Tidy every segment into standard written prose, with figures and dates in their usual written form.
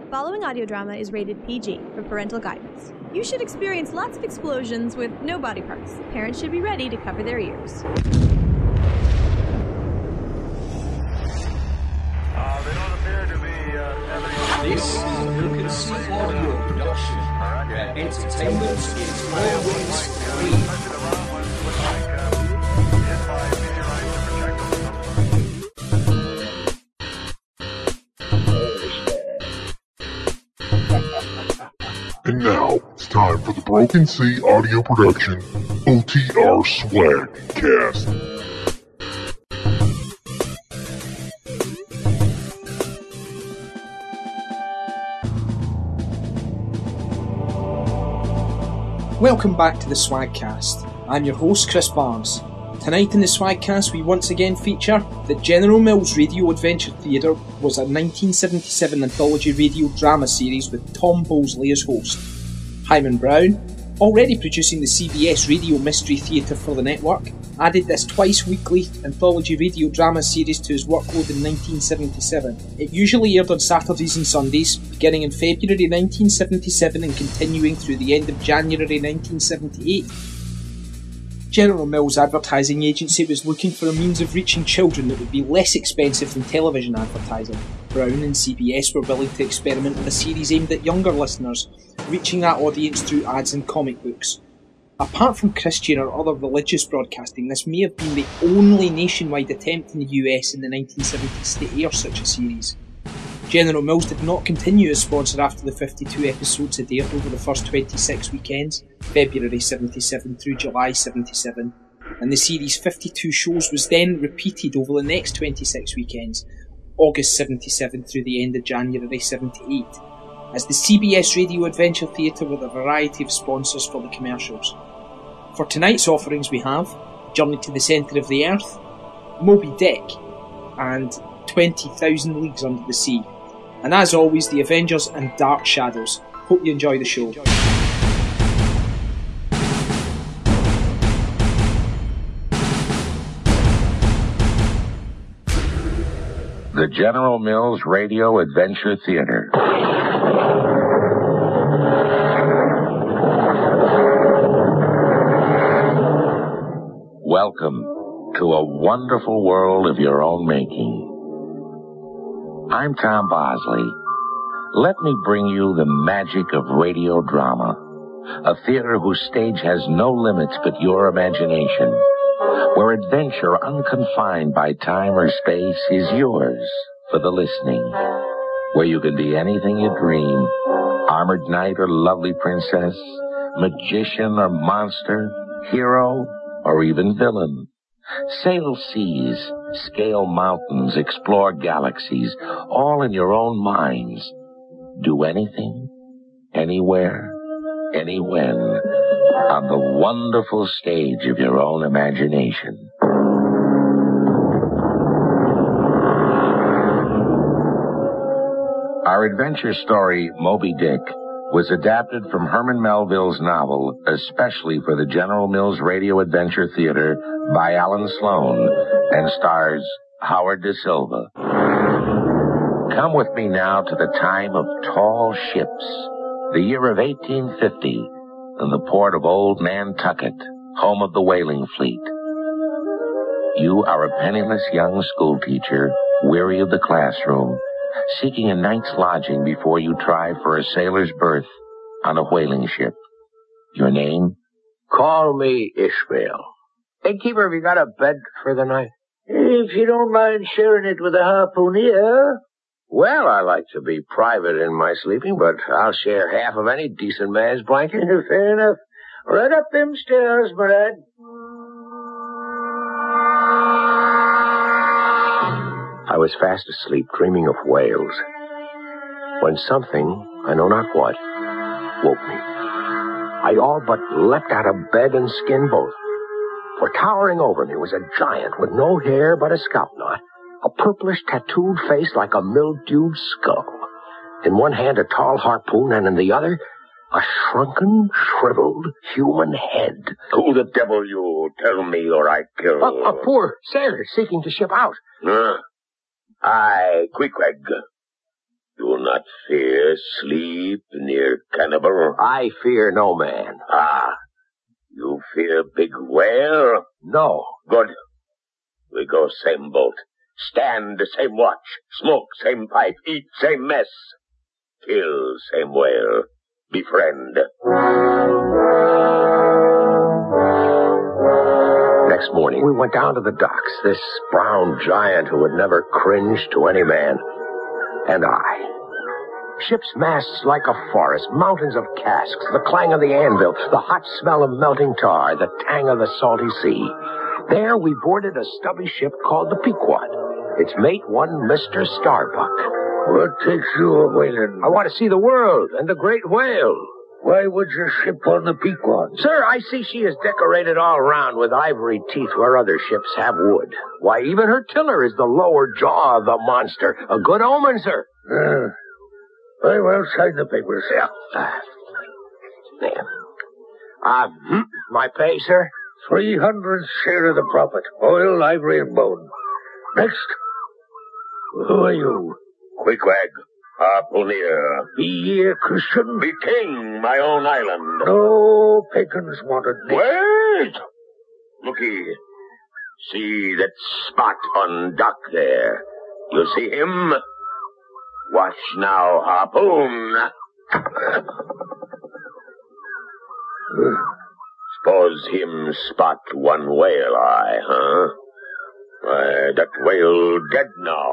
following audio drama is rated PG for parental guidance. You should experience lots of explosions with no body parts. Parents should be ready to cover their ears. They don't appear to be This is a Broken Sea audio production, where entertainment is always free. And now, it's time for the Broken Sea audio production, OTR Swag Cast. Welcome back to the Swagcast. I'm your host, Chris Barnes. Tonight in the Swagcast we once again feature that General Mills Radio Adventure Theatre was a 1977 anthology radio drama series with Tom Bosley as host. Hyman Brown, already producing the CBS Radio Mystery Theatre for the network, added this twice-weekly anthology radio drama series to his workload in 1977. It usually aired on Saturdays and Sundays, beginning in February 1977 and continuing through the end of January 1978. General Mills Advertising Agency was looking for a means of reaching children that would be less expensive than television advertising. Brown and CBS were willing to experiment with a series aimed at younger listeners, reaching that audience through ads and comic books. Apart from Christian or other religious broadcasting, this may have been the only nationwide attempt in the US in the 1970s to air such a series. General Mills did not continue as sponsor after the 52 episodes had aired over the first 26 weekends, February 77 through July 77, and the series' 52 shows was then repeated over the next 26 weekends, August 77 through the end of January 78, as the CBS Radio Adventure Theatre with a variety of sponsors for the commercials. For tonight's offerings we have Journey to the Centre of the Earth, Moby Dick, and 20,000 Leagues Under the Sea. And as always, The Avengers and Dark Shadows. Hope you enjoy the show. The General Mills Radio Adventure Theatre. Welcome to a wonderful world of your own making. I'm Tom Bosley. Let me bring you the magic of radio drama, a theater whose stage has no limits but your imagination, where adventure unconfined by time or space is yours for the listening, where you can be anything you dream, armored knight or lovely princess, magician or monster, hero or even villain. Sail seas, scale mountains, explore galaxies, all in your own minds. Do anything, anywhere, anywhen, on the wonderful stage of your own imagination. Our adventure story, Moby Dick, was adapted from Herman Melville's novel, especially for the General Mills Radio Adventure Theatre by Alan Sloan, and stars Howard Da Silva. Come with me now to the time of tall ships, the year of 1850, in the port of Old Nantucket, home of the whaling fleet. You are a penniless young schoolteacher, weary of the classroom, seeking a night's lodging before you try for a sailor's berth on a whaling ship. Your name? Call me Ishmael. Hey, keeper, have you got a bed for the night? If you don't mind sharing it with a harpooner. Well, I like to be private in my sleeping, but I'll share half of any decent man's blanket. Fair enough. Right up them stairs, my lad. I was fast asleep, dreaming of whales, when something, I know not what, woke me. I all but leapt out of bed and skinned both. For towering over me was a giant with no hair but a scalp knot, a purplish tattooed face like a mildewed skull. In one hand a tall harpoon, and in the other a shrunken, shriveled human head. Who the devil you? Tell me or I kill. A poor sailor seeking to ship out. Aye, Queequeg. You will not fear sleep near cannibal? I fear no man. Ah, you fear big whale? No. Good. We go same boat. Stand same watch. Smoke same pipe. Eat same mess. Kill same whale. Befriend. Next morning, we went down to the docks. This brown giant who had never cringed to any man. And I. Ship's masts like a forest, mountains of casks, the clang of the anvil, the hot smell of melting tar, the tang of the salty sea. There we boarded a stubby ship called the Pequod. Its mate, one Mr. Starbuck. What takes you a whaling? I want to see the world and the great whale. Why would you ship on the Pequod? Sir, I see she is decorated all around with ivory teeth where other ships have wood. Why, even her tiller is the lower jaw of the monster. A good omen, sir. Very well, sign the papers. There. My pay, sir? 300 share of the profit. Oil, ivory, and bone. Next. Who are you? Queequeg, harpooner. Be Christian? Be king, my own island. No pagans wanted. Wait! Looky. See that spot on dock there. You see him? Watch now, harpoon. Suppose him spot one whale eye, huh? Why, that whale dead now.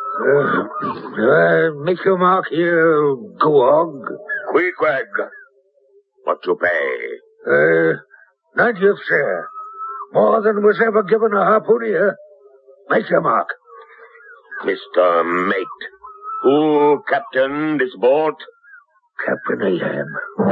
Make your mark here, Goog. Queequeg, what you pay? 90th share. More than was ever given a harpooner. Make your mark. Mr. Mate, who captained this boat? Captain Ahab.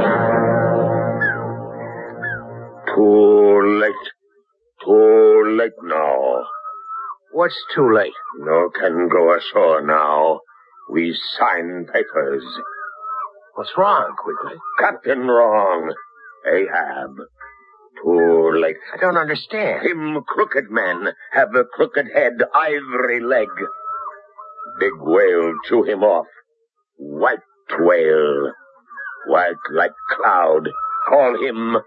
Too late. Too late now. What's too late? No can go ashore now. We sign papers. What's wrong, Quigley? Captain wrong. Ahab. Too late. I don't understand. Him crooked man have a crooked head, ivory leg. Big whale chew him off. White whale. White like cloud. Call him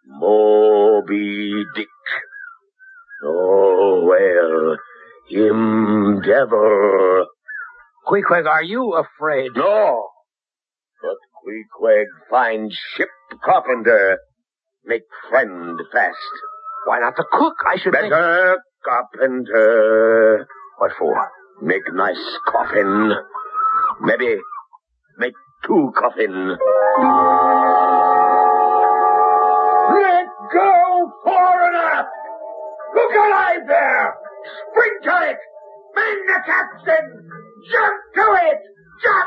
Moby Dick. Oh, well, him devil. Queequeg, are you afraid? No. But Queequeg find ship carpenter. Make friend fast. Why not the cook? I should think... Better carpenter. What for? Make nice coffin. Maybe make 2 coffin. Let go fore and aft. Look alive there. Spring to it. Man the capstan. Jump to it. Jump.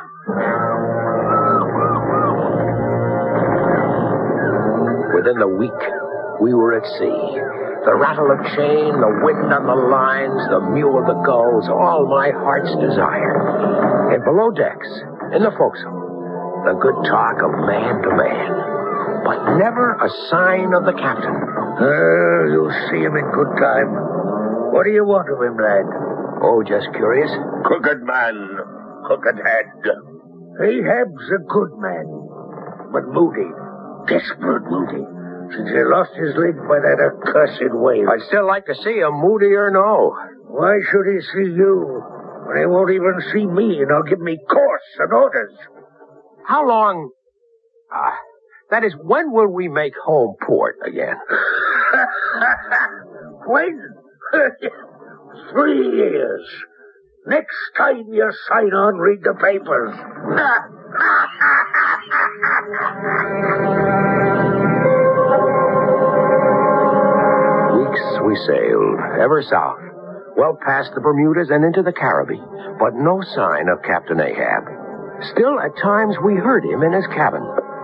Within the week, we were at sea. The rattle of chain, the wind on the lines, the mew of the gulls, all my heart's desire. And below decks, in the forecastle, the good talk of man to man. But never a sign of the captain. You'll see him in good time. What do you want of him, lad? Oh, just curious. Crooked man, crooked head. Ahab's a good man, but moody. Desperate moody. Since he lost his leg by that accursed whale. I'd still like to see him, moody or no. Why should he see you when he won't even see me and he'll give me course and orders? How long... that is, when will we make home port again? When? 3 years. Next time you sign on, read the papers. Weeks we sailed, ever south, well past the Bermudas and into the Caribbean, but no sign of Captain Ahab. Still, at times, we heard him in his cabin.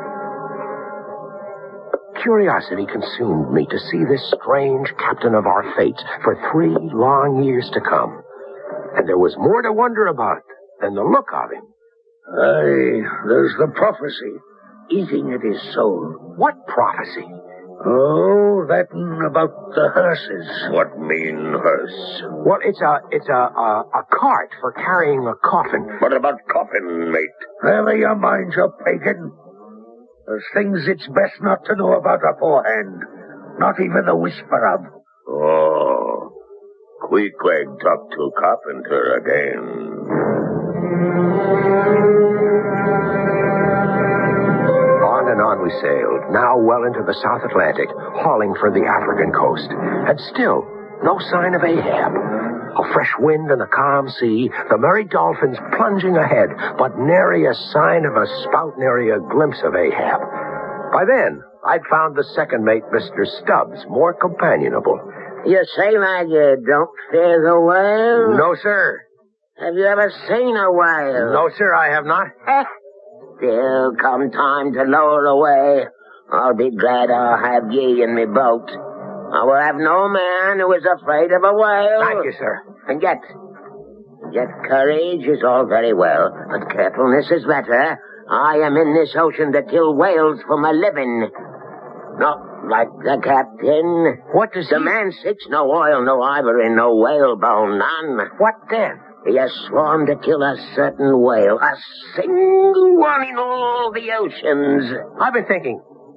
Curiosity consumed me to see this strange captain of our fates for 3 long years to come. And there was more to wonder about than the look of him. Aye, there's the prophecy eating at his soul. What prophecy? Oh, that about the hearses. What mean hearse? Well, it's a cart for carrying a coffin. What about coffin, mate? Never your mind, you pagan. There's things it's best not to know about beforehand. Not even a whisper of. Oh. Queequeg talked to Carpenter again. On and on we sailed, now well into the South Atlantic, hauling for the African coast. And still, no sign of Ahab. A fresh wind and a calm sea, the merry dolphins plunging ahead, but nary a sign of a spout, nary a glimpse of Ahab. By then, I'd found the second mate, Mr. Stubbs, more companionable. You say like you don't fear the whale? No, sir. Have you ever seen a whale? No, sir, I have not. Still, come time to lower away, I'll be glad I'll have ye in me boat. I will have no man who is afraid of a whale. Thank you, sir. And yet courage is all very well, but carefulness is better. I am in this ocean to kill whales for my living. Not like the captain. What does the man seeks no oil, no ivory, no whalebone, none. What then? He has sworn to kill a certain whale, a single one in all the oceans. I've been thinking,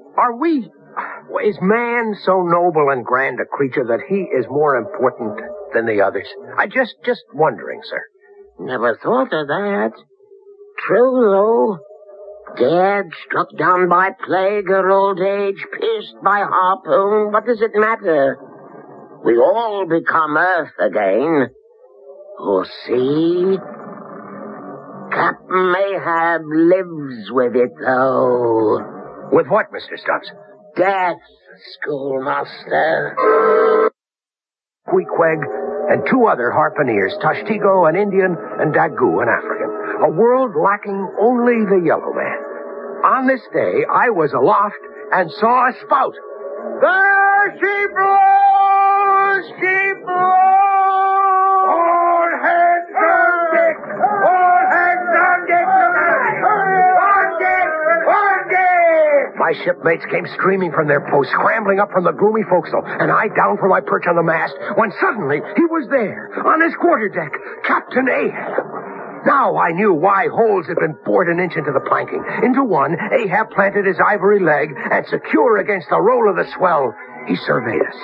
is man so noble and grand a creature that he is more important than the others? I just wondering, sir. Never thought of that. True, though. Dead, struck down by plague or old age, pierced by harpoon, what does it matter? We all become earth again. Oh, see? Captain Ahab lives with it, though. With what, Mr. Stubbs? Death, schoolmaster. Queequeg and two other harpooneers, Tashtigo, an Indian, and Dagu, an African. A world lacking only the yellow man. On this day, I was aloft and saw a spout. There she blows! She blows! All hands on deck! All hands on deck! On deck! On deck! My shipmates came streaming from their posts, scrambling up from the gloomy forecastle, and I down from my perch on the mast, when suddenly he was there, on his quarterdeck, Captain Ahab. Now I knew why holes had been bored an inch into the planking. Into one, Ahab planted his ivory leg, and secure against the roll of the swell, he surveyed us.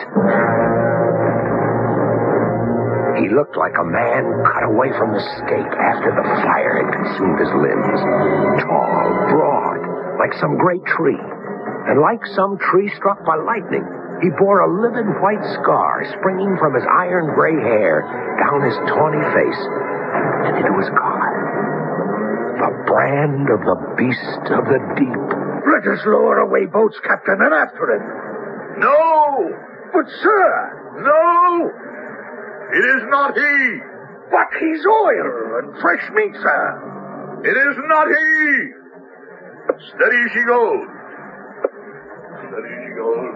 He looked like a man cut away from the stake after the fire had consumed his limbs. Tall, broad, like some great tree. And like some tree struck by lightning, he bore a livid white scar springing from his iron-gray hair down his tawny face and into his collar. The brand of the beast of the deep. Let us lower away boats, Captain, and after him. No! But, sir! No! It is not he! But he's oil and fresh meat, sir. It is not he! Steady she goes. Steady she goes.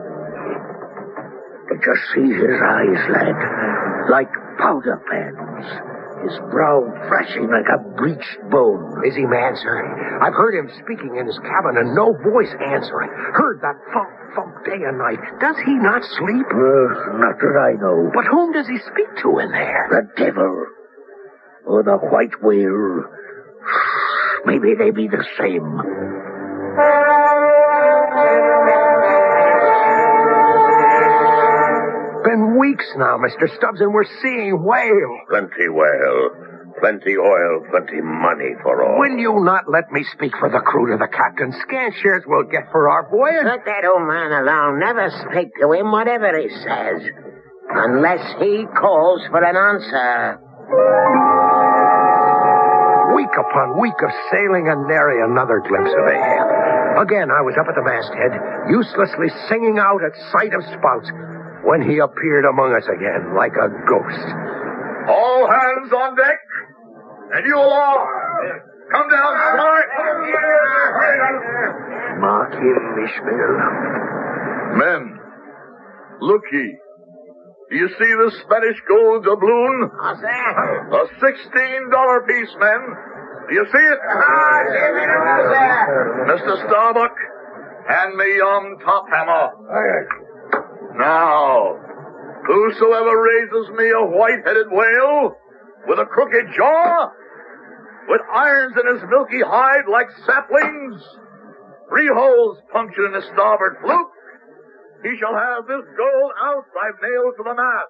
Did you see his eyes, lad? Like powder pans. His brow flashing like a bleached bone. Is he mad, sir? I've heard him speaking in his cabin and no voice answering. Heard that thump, thump day and night. Does he not sleep? Not that I know. But whom does he speak to in there? The devil. Or the white whale. Maybe they be the same. Been weeks now, Mr. Stubbs, and we're seeing whale. Plenty whale. Plenty oil, plenty money for all. Will you not let me speak for the crew to the captain? Scant shares we'll get for our voyage. Let that old man alone. Never speak to him, whatever he says. Unless he calls for an answer. Week upon week of sailing and nary another glimpse of Ahab. Again, I was up at the masthead, uselessly singing out at sight of spouts, when he appeared among us again like a ghost. All hands on deck. And you all. Come down, smart. Mark him, Ishmael. Men, look ye. Do you see the Spanish gold doubloon? What's that? A $16 piece, men. Do you see it? Mr. Starbuck, Hand me yon top hammer. Now, whosoever raises me a white-headed whale with a crooked jaw, with irons in his milky hide like saplings, 3 holes punctured in his starboard fluke, he shall have this gold ounce I've nailed to the mast.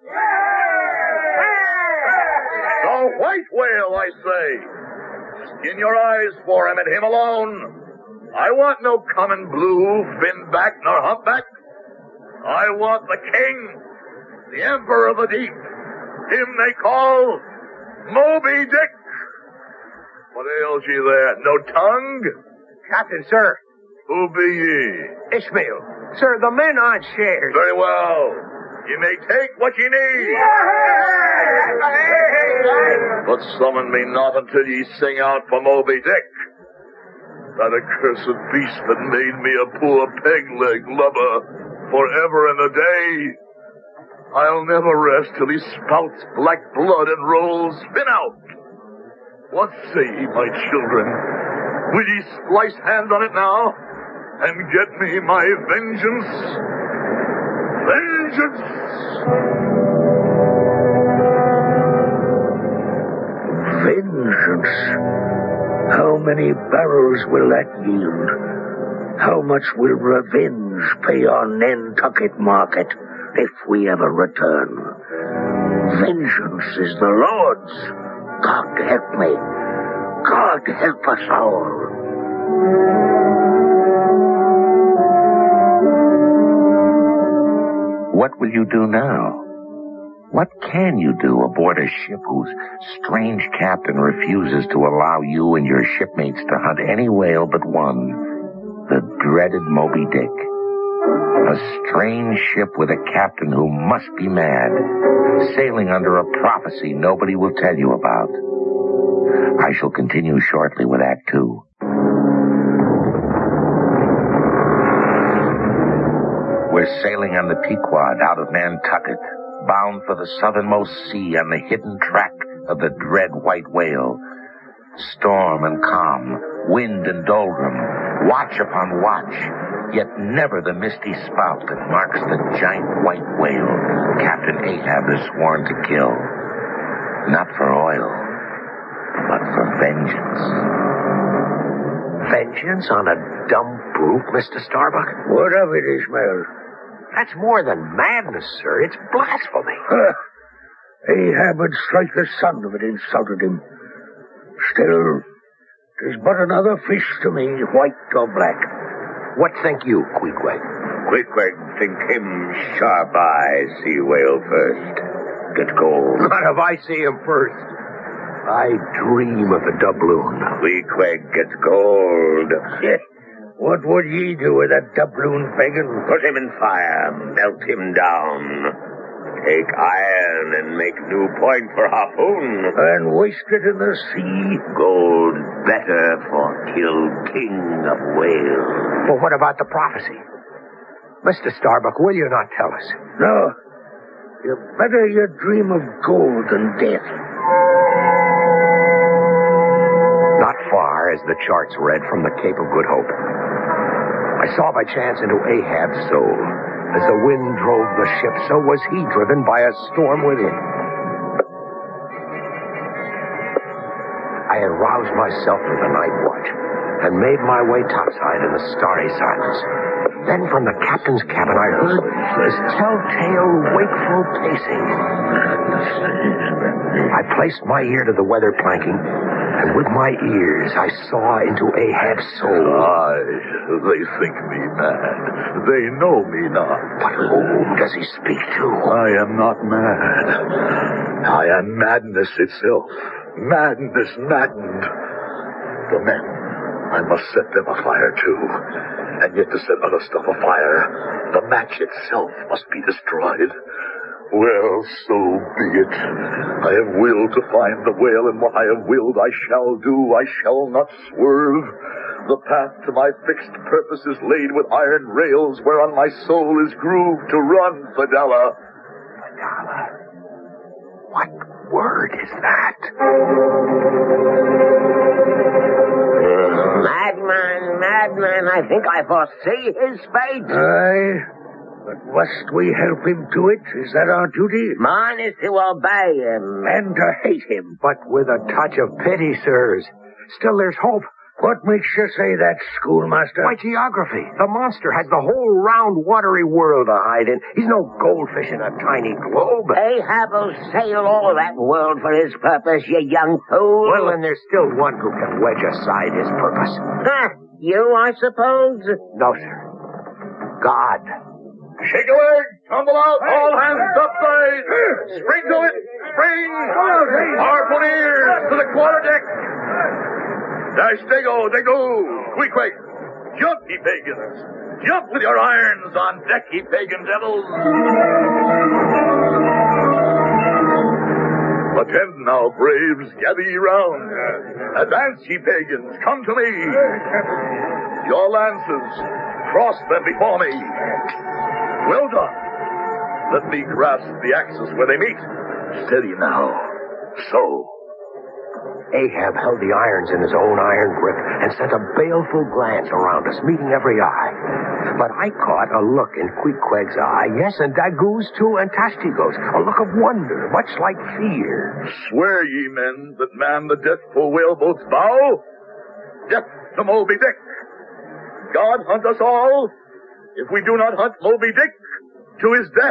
The white whale, I say. Skin your eyes for him and him alone. I want no common blue, finback, nor humpback. I want the king, the emperor of the deep. Him they call Moby Dick. What ails ye there? No tongue? Captain, sir. Who be ye? Ishmael. Sir, the men aren't shares. Very well. You may take what ye need. But summon me not until ye sing out for Moby Dick. That accursed beast that made me a poor peg-leg lubber forever and a day. I'll never rest till he spouts black blood and rolls spin out. What say ye, my children? Will ye splice hand on it now and get me my vengeance? Vengeance! Vengeance. How many barrels will that yield? How much will revenge pay on Nantucket market if we ever return? Vengeance is the Lord's. God help me. God help us all. What will you do now? What can you do aboard a ship whose strange captain refuses to allow you and your shipmates to hunt any whale but one, the dreaded Moby Dick? A strange ship with a captain who must be mad, sailing under a prophecy nobody will tell you about. I shall continue shortly with Act 2. We're sailing on the Pequod out of Nantucket, bound for the southernmost sea on the hidden track of the dread white whale. Storm and calm, wind and doldrum, watch upon watch, yet never the misty spout that marks the giant white whale Captain Ahab has sworn to kill. Not for oil, but for vengeance. Vengeance on a dumb brute, Mr. Starbuck? What of it, Ishmael? That's more than madness, sir. It's blasphemy. Ahab would strike the son of it insulted him. Still, 'tis but another fish to me, white or black. What think you, Queequeg? Queequeg think him sharp-eye sea whale first. Get gold. Not if I see him first. I dream of the doubloon. Queequeg gets gold. What would ye do with that doubloon, pagan? Put him in fire, melt him down. Take iron and make new point for harpoon. And waste it in the sea. Gold better for kill king of whales. Well, what about the prophecy? Mr. Starbuck, will you not tell us? No. Better you dream of gold than death. Not far as the charts read from the Cape of Good Hope. I saw by chance into Ahab's soul. As the wind drove the ship, so was he driven by a storm within. I had roused myself from the night watch and made my way topside in the starry silence. Then from the captain's cabin I heard this telltale wakeful pacing. I placed my ear to the weather planking, and with my ears I saw into Ahab's soul. Aye, they think me mad. They know me not. But whom does he speak to? I am not mad. I am madness itself. Madness maddened. The men, I must set them afire too. And yet to set other stuff afire, the match itself must be destroyed. Well, so be it. I have willed to find the whale, and what I have willed I shall do. I shall not swerve. The path to my fixed purpose is laid with iron rails, whereon my soul is grooved to run, Fidela. Fidela? What word is that? Madman, madman, I think I foresee his fate. Aye, but must we help him to it? Is that our duty? Mine is to obey him. And to hate him. But with a touch of pity, sirs. Still, there's hope. What makes you say that, schoolmaster? By geography. The monster has the whole round, watery world to hide in. He's no goldfish in a tiny globe. Ahab will sail all that world for his purpose, you young fool. Well, then there's still one who can wedge aside his purpose. You, I suppose? No, sir. God. Shake a leg, tumble out, all hands up side. Spring to it, spring. Harpooneers to the quarterdeck. Dash, they go, quick, jump, ye pagans, jump with your irons on deck, ye pagan devils. Attend now, braves, gather ye round. Advance, ye pagans, come to me. Your lances, cross them before me. Well done. Let me grasp the axes where they meet. Steady now. So. Ahab held the irons in his own iron grip and sent a baleful glance around us, meeting every eye. But I caught a look in Queequeg's eye, yes, and Daggoo's too, and Tashtigo's, a look of wonder, much like fear. Swear ye men that man the deathful whaleboat's bow, death to Moby Dick. God hunt us all, if we do not hunt Moby Dick to his death.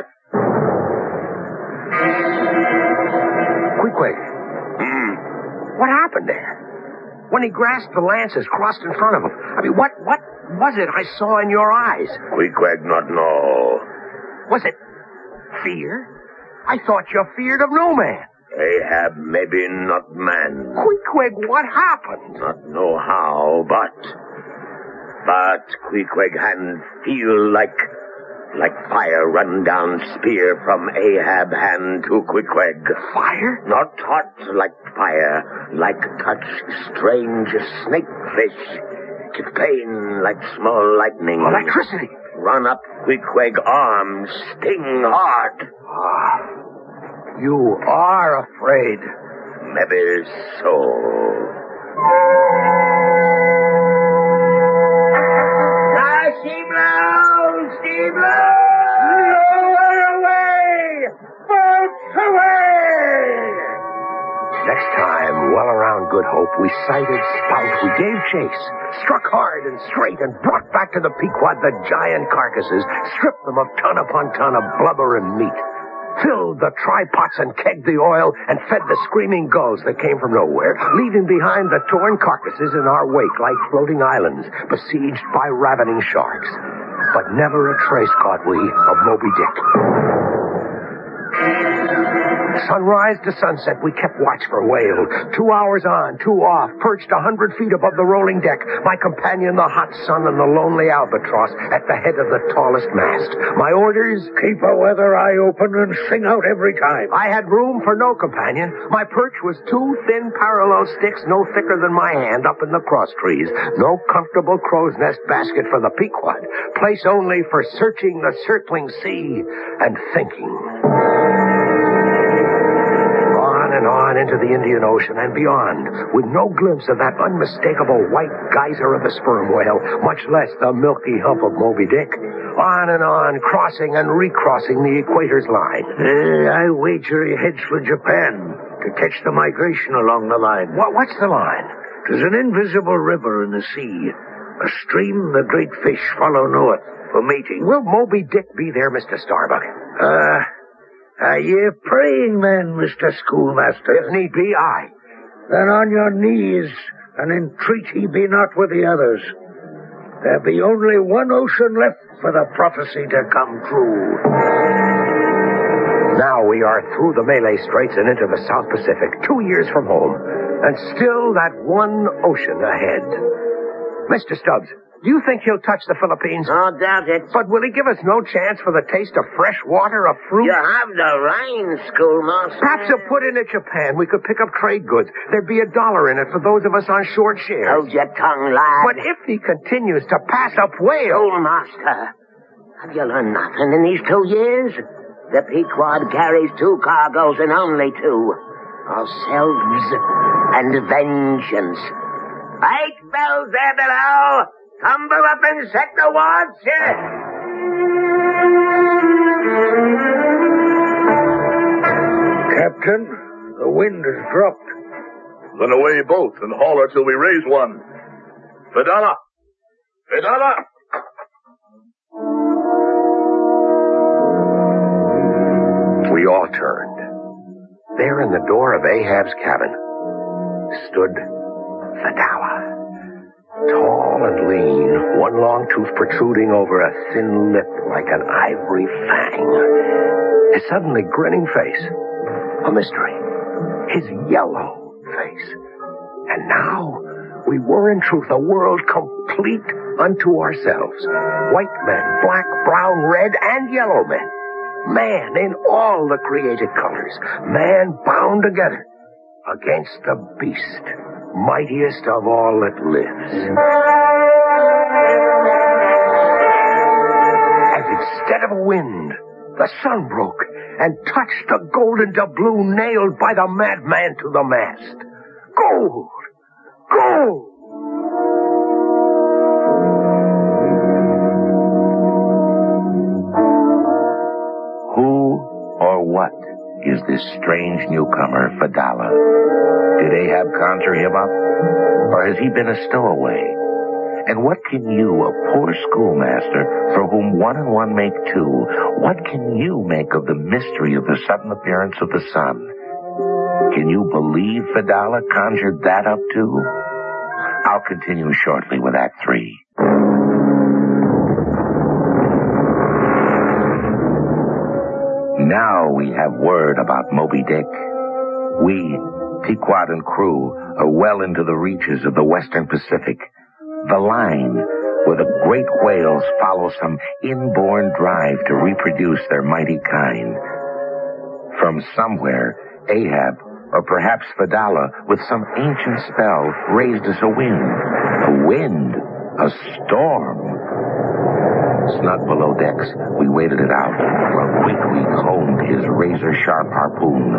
Queequeg. What happened there? When he grasped the lances crossed in front of him, I mean, what was it I saw in your eyes? Queequeg not know. Was it fear? I thought you feared of no man. Ahab maybe not man. Queequeg, what happened? Not know how, but Queequeg hand feel like fire run down spear from Ahab hand to Queequeg. Fire? Not hot like fire, like touch strange snake fish. To pain like small lightning. Electricity. Run up Queequeg arms, sting hard. You are afraid. Maybe so. She blows! Lower away! Boats away! Next time, well around Good Hope, we sighted Spout. We gave chase, struck hard and straight, and brought back to the Pequod the giant carcasses, stripped them of ton upon ton of blubber and meat, filled the try-pots and kegged the oil, and fed the screaming gulls that came from nowhere, leaving behind the torn carcasses in our wake like floating islands, besieged by ravening sharks. But never a trace caught we of Moby Dick. Sunrise to sunset, we kept watch for whale. 2 hours on, 2 off, perched 100 feet above the rolling deck. My companion, the hot sun, and the lonely albatross at the head of the tallest mast. My orders? Keep a weather eye open and sing out every time. I had room for no companion. My perch was 2 thin parallel sticks no thicker than my hand up in the cross trees. No comfortable crow's nest basket for the Pequod. Place only for searching the circling sea and thinking. And on into the Indian Ocean and beyond, with no glimpse of that unmistakable white geyser of the sperm whale, much less the milky hump of Moby Dick. On and on, crossing and recrossing the equator's line. I wager he heads for Japan to catch the migration along the line. What's the line? There's an invisible river in the sea, a stream the great fish follow north for mating. Will Moby Dick be there, Mr. Starbuck? Are ye a praying man, Mr. Schoolmaster? If need be, aye. Then on your knees and entreat he be not with the others. There be only one ocean left for the prophecy to come true. Now we are through the Malay Straits and into the South Pacific, 2 years from home, and still that one ocean ahead. Mr. Stubbs, do you think he'll touch the Philippines? Oh, doubt it. But will he give us no chance for the taste of fresh water, of fruit? You have the rain, schoolmaster. Perhaps he'll put in at Japan. We could pick up trade goods. There'd be $1 in it for those of us on short shares. Hold your tongue, lad. But if he continues to pass up whales... Schoolmaster, have you learned nothing in these 2 years? The Pequod carries 2 cargoes and only 2. Ourselves and vengeance. 8 bells there below! Tumble up and set the watch. Captain, the wind has dropped. Then away both and haul her till we raise one. Fedallah! Fedallah! We all turned. There in the door of Ahab's cabin stood Fedallah. Tall and lean, one long tooth protruding over a thin lip like an ivory fang. His suddenly grinning face, a mystery. His yellow face. And now we were in truth a world complete unto ourselves. White men, black, brown, red, and yellow men. Man in all the created colors. Man bound together against the beast, mightiest of all that lives. And instead of a wind, the sun broke and touched the golden doubloon nailed by the madman to the mast. Gold! Gold! Who or what is this strange newcomer, Fedallah? Did Ahab conjure him up? Or has he been a stowaway? And what can you, a poor schoolmaster, for whom 1 and 1 make 2, what can you make of the mystery of the sudden appearance of the sun? Can you believe Fedallah conjured that up too? I'll continue shortly with Act 3. Now we have word about Moby Dick. We, Pequod and crew, are well into the reaches of the western Pacific. The line where the great whales follow some inborn drive to reproduce their mighty kind. From somewhere, Ahab, or perhaps Fedallah, with some ancient spell, raised us a wind. A wind? A storm? Snug below decks, we waited it out, while Queequeg honed his razor-sharp harpoon.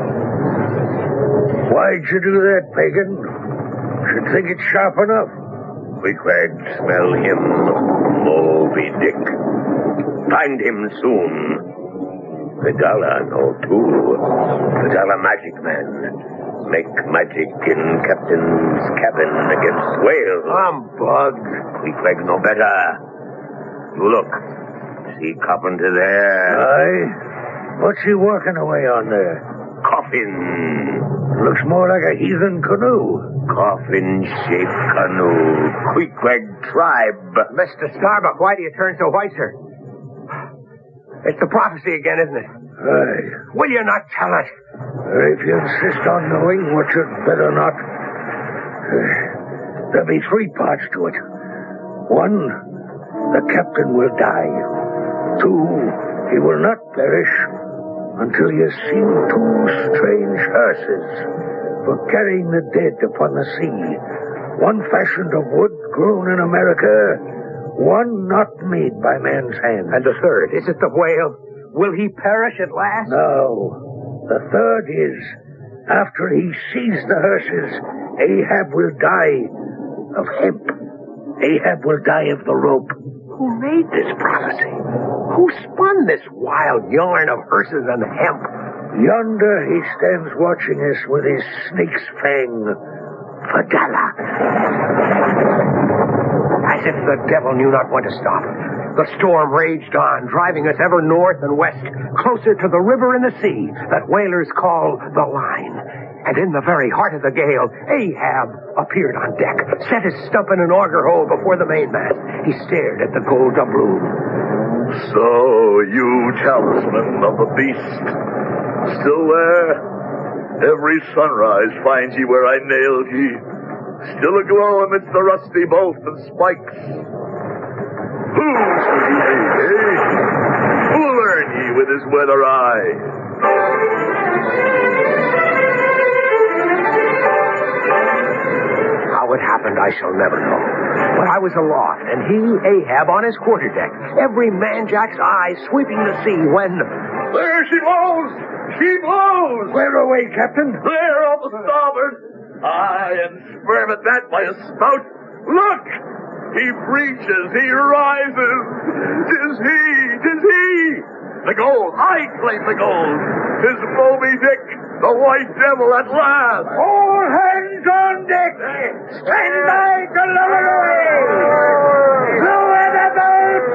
Why'd you do that, Pagan? Should think it's sharp enough. Queequeg, smell him, Moby Dick. Find him soon. Fedallah know too. Fedallah magic man. Make magic in captain's cabin against whales. Humbug. Queequeg know better. You look. See carpenter there? Aye. What's he working away on there? Coffin. Looks more like a heathen canoe. Coffin-shaped canoe. Queequeg tribe. Mr. Starbuck, why do you turn so white, sir? It's the prophecy again, isn't it? Aye. Will you not tell it? If you insist on knowing what you'd better not. There'll be 3 parts to it. 1, the captain will die. 2, he will not perish until he has seen 2 strange hearses for carrying the dead upon the sea. 1 fashioned of wood grown in America, 1 not made by man's hand. And the 3rd, is it the whale? Will he perish at last? No. The 3rd is, after he sees the hearses, Ahab will die of hemp. Ahab will die of the rope. Who made this prophecy? Who spun this wild yarn of hearses and hemp? Yonder he stands watching us with his snake's fang. Fedallah. As if the devil knew not when to stop. The storm raged on, driving us ever north and west, closer to the river and the sea that whalers call the Line. And in the very heart of the gale, Ahab appeared on deck, set his stump in an auger hole before the mainmast. He stared at the gold doubloon. So, you talisman of the beast, still there? Every sunrise finds ye where I nailed ye, still aglow amidst the rusty bolt and spikes. Who shall ye be, eh? Who'll learn ye with his weather eye? How it happened, I shall never know. But I was aloft, and he, Ahab, on his quarterdeck, every man-jack's eye sweeping the sea when... There she blows! She blows! Where away, Captain? There, off the starboard! Aye, and swerve at that by a spout. Look! He breaches, he rises. 'Tis he, 'tis he. The gold, I claim the gold. 'Tis Moby Dick, the white devil at last. All hands on deck. Stand by to lower away. Lower the boats.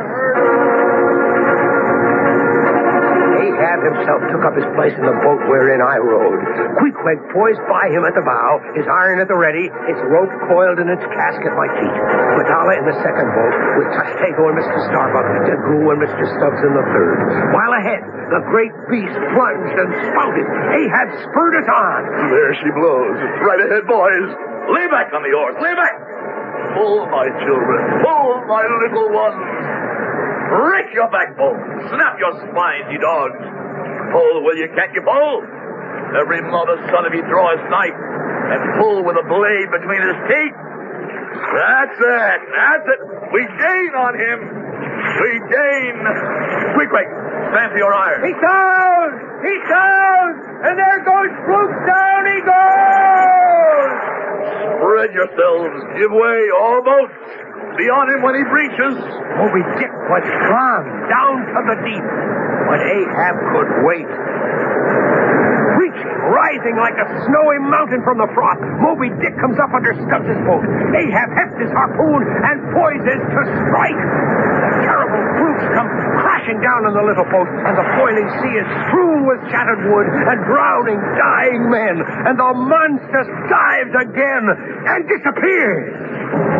Ahab himself took up his place in the boat wherein I rowed. Queequeg poised by him at the bow, his iron at the ready, its rope coiled in its cask at my feet. Madala in the second boat, with Tashtego and Mr. Starbuck, Daggoo and Mr. Stubbs in the third. While ahead, the great beast plunged and spouted. Ahab spurred us on. There she blows. Right ahead, boys. Lay back on the oars. Lay back. Pull, my children. Pull, my little ones. Break your backbone. Snap your spines, you dogs. Pull, will you? Can't you pull? Every mother's son if he draw his knife and pull with a blade between his teeth. That's it. That's it. We gain on him. We gain. Quick, stand for your iron. He's down. He's down. And there goes Brooks down. He goes. Spread yourselves. Give way, all boats. Be on him when he breaches. Moby Dick was gone down to the deep, but Ahab could wait. Reaching, rising like a snowy mountain from the froth, Moby Dick comes up under Stubbs' boat. Ahab hefts his harpoon and poises to strike. The terrible brutes come crashing down on the little boat, and the boiling sea is strewn with shattered wood and drowning, dying men. And the monster dives again and disappears.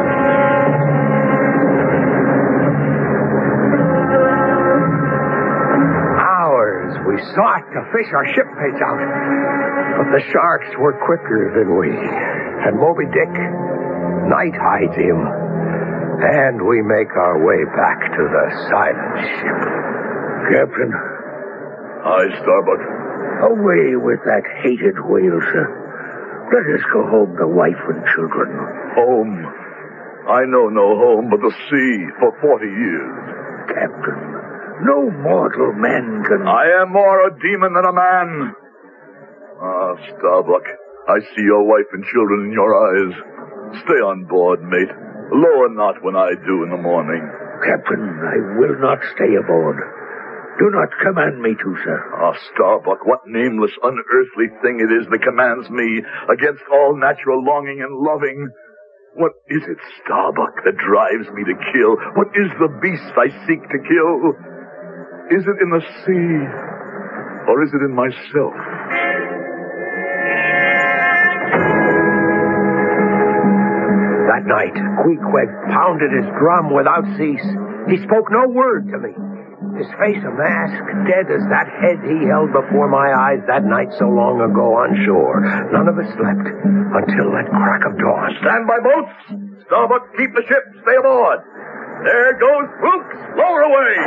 We sought to fish our shipmates out, but the sharks were quicker than we. And Moby Dick, night hides him, and we make our way back to the silent ship. Captain. Aye, Starbuck. Away with that hated whale, sir. Let us go home to wife and children. Home? I know no home but the sea for 40 years. Captain. No mortal man can... I am more a demon than a man. Ah, Starbuck, I see your wife and children in your eyes. Stay on board, mate. Lower not when I do in the morning. Captain, I will not stay aboard. Do not command me to, sir. Ah, Starbuck, what nameless, unearthly thing it is that commands me against all natural longing and loving. What is it, Starbuck, that drives me to kill? What is the beast I seek to kill? Is it in the sea, or is it in myself? That night, Queequeg pounded his drum without cease. He spoke no word to me. His face a mask, dead as that head he held before my eyes that night so long ago on shore. None of us slept until that crack of dawn. Stand by, boats! Starbuck, keep the ship, stay aboard. There goes Brooks, lower away!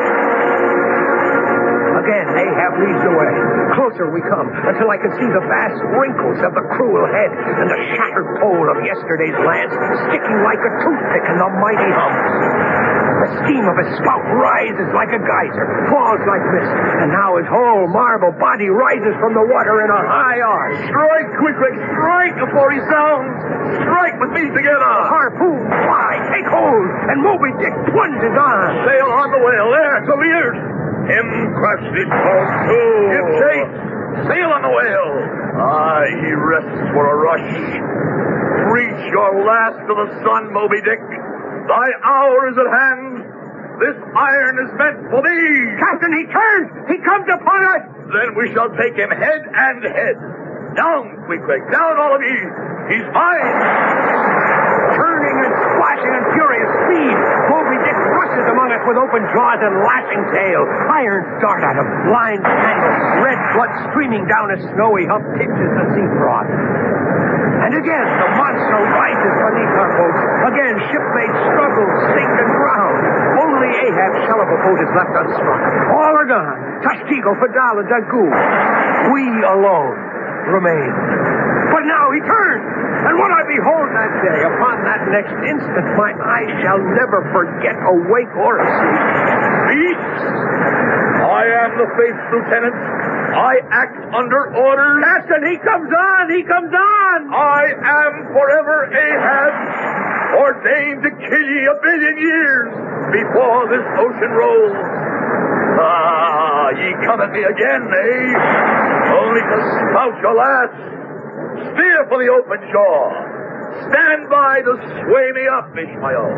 Again, Ahab leads the way. Closer we come, until I can see the vast wrinkles of the cruel head and the shattered pole of yesterday's lance sticking like a toothpick in the mighty hump. The steam of his spout rises like a geyser, falls like mist, and now his whole marble body rises from the water in a high arch. Strike, Quick, strike before he sounds! Strike with me together! Harpoon, fly, take hold, and Moby Dick plunges on. Sail on the whale, there, to leeward! Him crushed it close to. Give chase! Sail on the whale! Aye, he rests for a rush. Reach your last to the sun, Moby Dick. Thy hour is at hand. This iron is meant for thee. Captain, he turns! He comes upon us! Then we shall take him head and head. Down, Queequeg, down all of ye. He's mine. Turning and splashing in furious speed, Moby Dick rushes among us with open jaws and lashing tail. Irons dart at him, lines tangle, red blood streaming down his snowy hump pitches the sea froth. And again, the monster rises beneath our boats. Again, shipmates struggle, sink, and drown. Only Ahab's shell of a boat is left unstruck. All are gone. Tashtego, Fadal, and Daggoo. We alone remain. But now he turns, and what I behold that day, upon that next instant, my eyes shall never forget, awake or asleep. Beasts! I am the Faith's lieutenant. I act under orders. Captain, he comes on! He comes on! I am forever Ahab. ordained to kill ye 1,000,000,000 years before this ocean rolls. Ah, ye come at me again, eh? Only to spout your last. Steer for the open shore. Stand by to sway me up, Ishmael.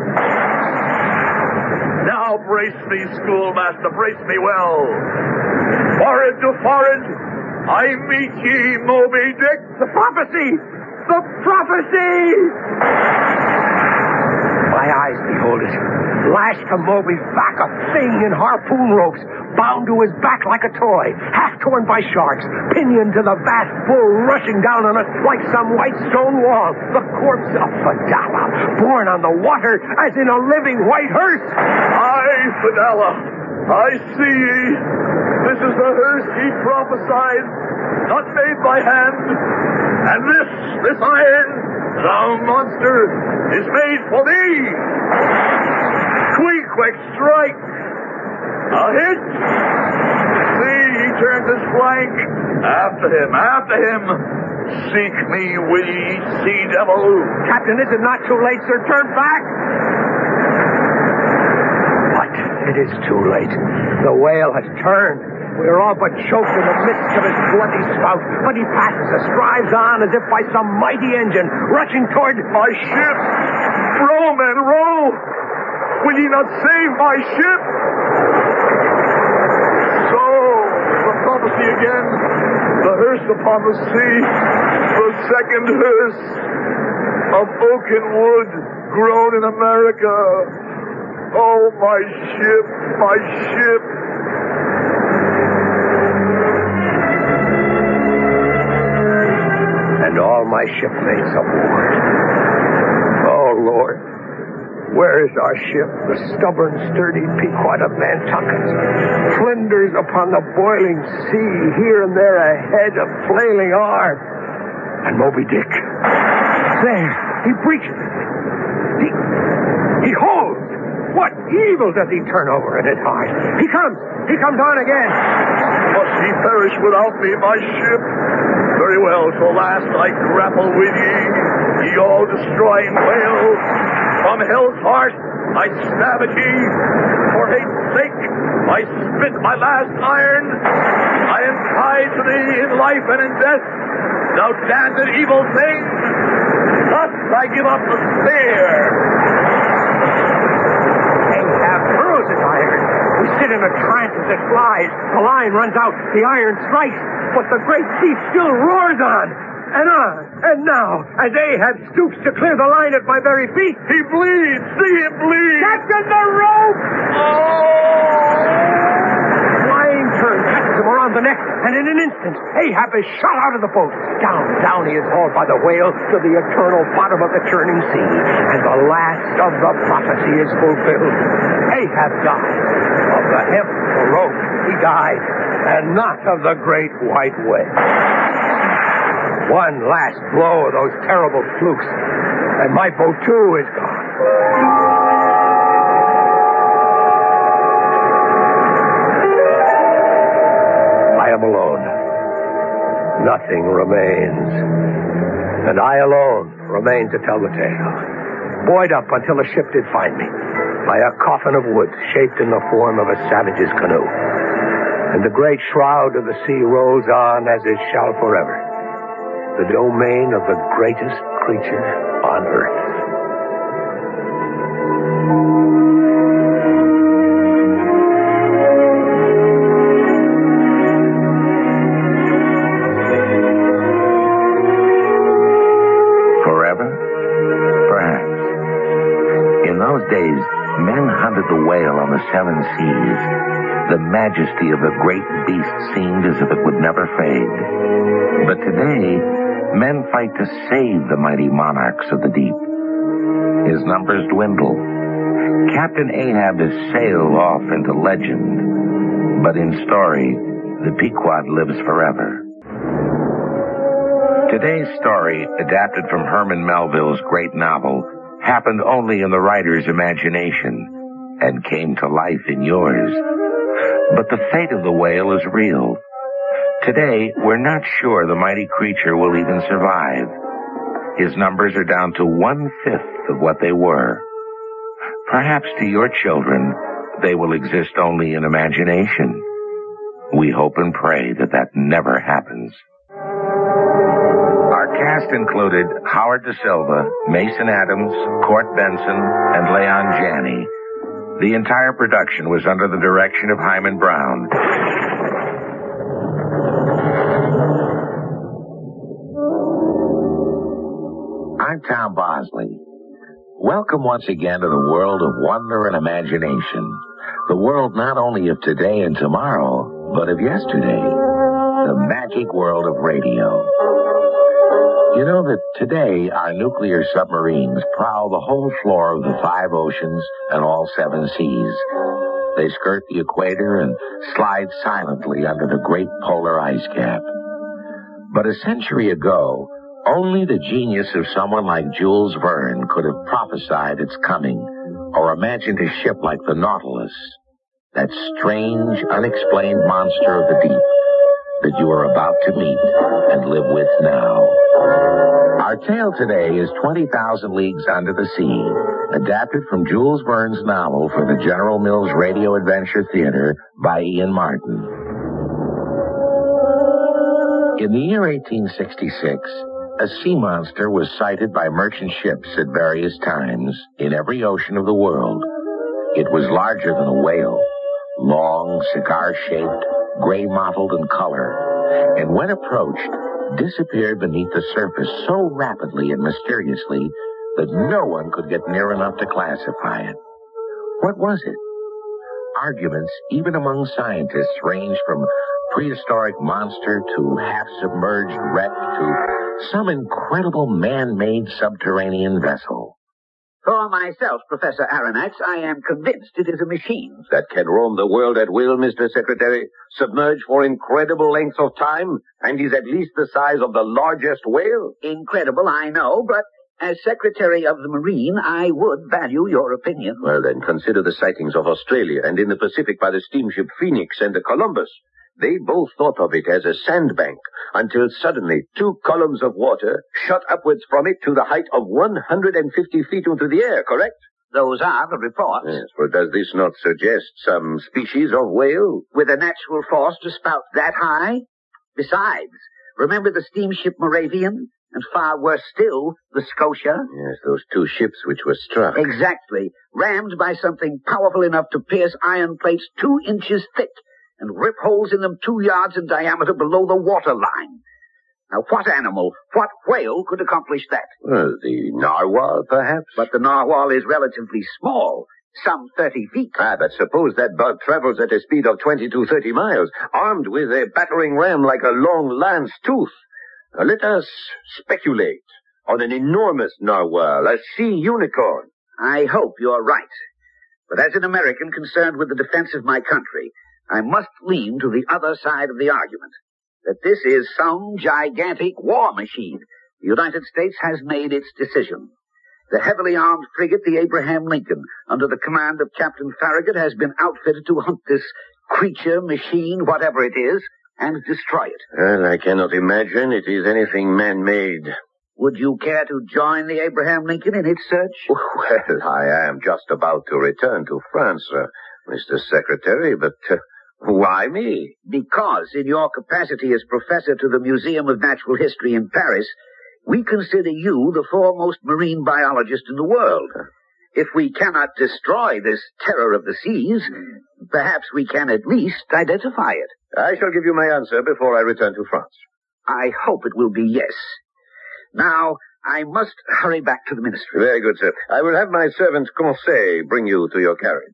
Now brace me, schoolmaster, brace me well. Forehead to forehead, I meet ye, Moby Dick. The prophecy! The prophecy! My eyes behold it. Lashed to Moby's back, a thing in harpoon ropes, bound to his back like a toy, half torn by sharks, pinioned to the vast bull rushing down on us like some white stone wall. The corpse of Fedallah, born on the water as in a living white hearse. Aye, Fedallah, I see ye. This is the hearse ye prophesied, not made by hand. And this iron, thou monster, is made for thee. Quick, strike. A hit. See, he turns his flank. After him. Seek me, will ye, sea devil. Captain, is it not too late, sir? Turn back. But it is too late. The whale has turned. We are all but choked in the midst of his bloody spout. But he passes us, drives on as if by some mighty engine, rushing toward my ship. Row, men, row. Will ye not save my ship? So, the prophecy again. The hearse upon the sea. The second hearse of oaken wood grown in America. Oh, my ship, my ship. And all my shipmates aboard. Oh, Lord, where is our ship, the stubborn, sturdy Pequod of Nantucket? Flinders upon the boiling sea, here and there a head of flailing arm. And Moby Dick, there, he breaches it. He holds. What evil does he turn over in his heart? He comes on again. Must he perish without me, my ship? Very well, till last I grapple with ye all-destroying whale. From hell's heart I stab at ye. For hate's sake I spit my last iron. I am tied to thee in life and in death, thou damned and evil thing. Thus I give up the spear. Ahab hurls his iron. We sit in a trance as it flies. The line runs out. The iron strikes. But the great beast still roars on. And on. And now, as Ahab stoops to clear the line at my very feet, he bleeds. See him bleed. Captain, the rope! Flying turn catches him around the neck, and in an instant, Ahab is shot out of the boat. Down he is hauled by the whale to the eternal bottom of the churning sea. And the last of the prophecy is fulfilled. Ahab died. Of the hemp, the rope, he died. And not of the great white whale. One last blow of those terrible flukes, and my boat, too, is gone. I am alone. Nothing remains. And I alone remain to tell the tale. Buoyed up until the ship did find me, by a coffin of wood shaped in the form of a savage's canoe. And the great shroud of the sea rolls on as it shall forever. The domain of the greatest creature on earth. Forever? Perhaps. In those days, men hunted the whale on the 7 seas. The majesty of the great beast seemed as if it would never fade. But today, men fight to save the mighty monarchs of the deep. His numbers dwindle. Captain Ahab has sailed off into legend. But in story, the Pequod lives forever. Today's story, adapted from Herman Melville's great novel, happened only in the writer's imagination and came to life in yours. But the fate of the whale is real. Today, we're not sure the mighty creature will even survive. his numbers are down to 1/5 of what they were. Perhaps to your children, they will exist only in imagination. We hope and pray that that never happens. Our cast included Howard Da Silva, Mason Adams, Court Benson, and Leon Janney. The entire production was under the direction of Hyman Brown. I'm Tom Bosley. Welcome once again to the world of wonder and imagination. The world not only of today and tomorrow, but of yesterday. The magic world of radio. You know that today our nuclear submarines prowl the whole floor of the 5 oceans and all 7 seas. They skirt the equator and slide silently under the great polar ice cap. But a century ago, only the genius of someone like Jules Verne could have prophesied its coming or imagined a ship like the Nautilus, that strange, unexplained monster of the deep that you are about to meet and live with now. Our tale today is 20,000 Leagues Under the Sea, adapted from Jules Verne's novel for the General Mills Radio Adventure Theater by Ian Martin. In the year 1866, a sea monster was sighted by merchant ships at various times in every ocean of the world. It was larger than a whale, long, cigar-shaped, gray-mottled in color, and when approached, disappeared beneath the surface so rapidly and mysteriously that no one could get near enough to classify it. What was it? Arguments, even among scientists, ranged from prehistoric monster to half-submerged wreck to some incredible man-made subterranean vessel. For myself, Professor Aronnax, I am convinced it is a machine. That can roam the world at will, Mr. Secretary, submerged for incredible lengths of time, and is at least the size of the largest whale? Incredible, I know, but as Secretary of the Marine, I would value your opinion. Well, then, consider the sightings of Australia and in the Pacific by the steamship Phoenix and the Columbus. They both thought of it as a sandbank, until suddenly 2 columns of water shot upwards from it to the height of 150 feet into the air, correct? Those are the reports. Yes, but does this not suggest some species of whale? With a natural force to spout that high? Besides, remember the steamship Moravian? And far worse still, the Scotia? Yes, those 2 ships which were struck. Exactly. Rammed by something powerful enough to pierce iron plates 2 inches thick and rip holes in them 2 yards in diameter below the waterline. Now, what animal, what whale could accomplish that? Well, the narwhal, perhaps? But the narwhal is relatively small, some 30 feet. But suppose that bug travels at a speed of 20 to 30 miles, armed with a battering ram like a long lance tooth. Now, let us speculate on an enormous narwhal, a sea unicorn. I hope you're right. But as an American concerned with the defense of my country, I must lean to the other side of the argument, that this is some gigantic war machine. The United States has made its decision. The heavily armed frigate, the Abraham Lincoln, under the command of Captain Farragut, has been outfitted to hunt this creature, machine, whatever it is, and destroy it. Well, I cannot imagine it is anything man-made. Would you care to join the Abraham Lincoln in its search? Well, I am just about to return to France, Mr. Secretary, but why me? Because in your capacity as professor to the Museum of Natural History in Paris, we consider you the foremost marine biologist in the world. If we cannot destroy this terror of the seas, perhaps we can at least identify it. I shall give you my answer before I return to France. I hope it will be yes. Now, I must hurry back to the ministry. Very good, sir. I will have my servant Conseil bring you to your carriage.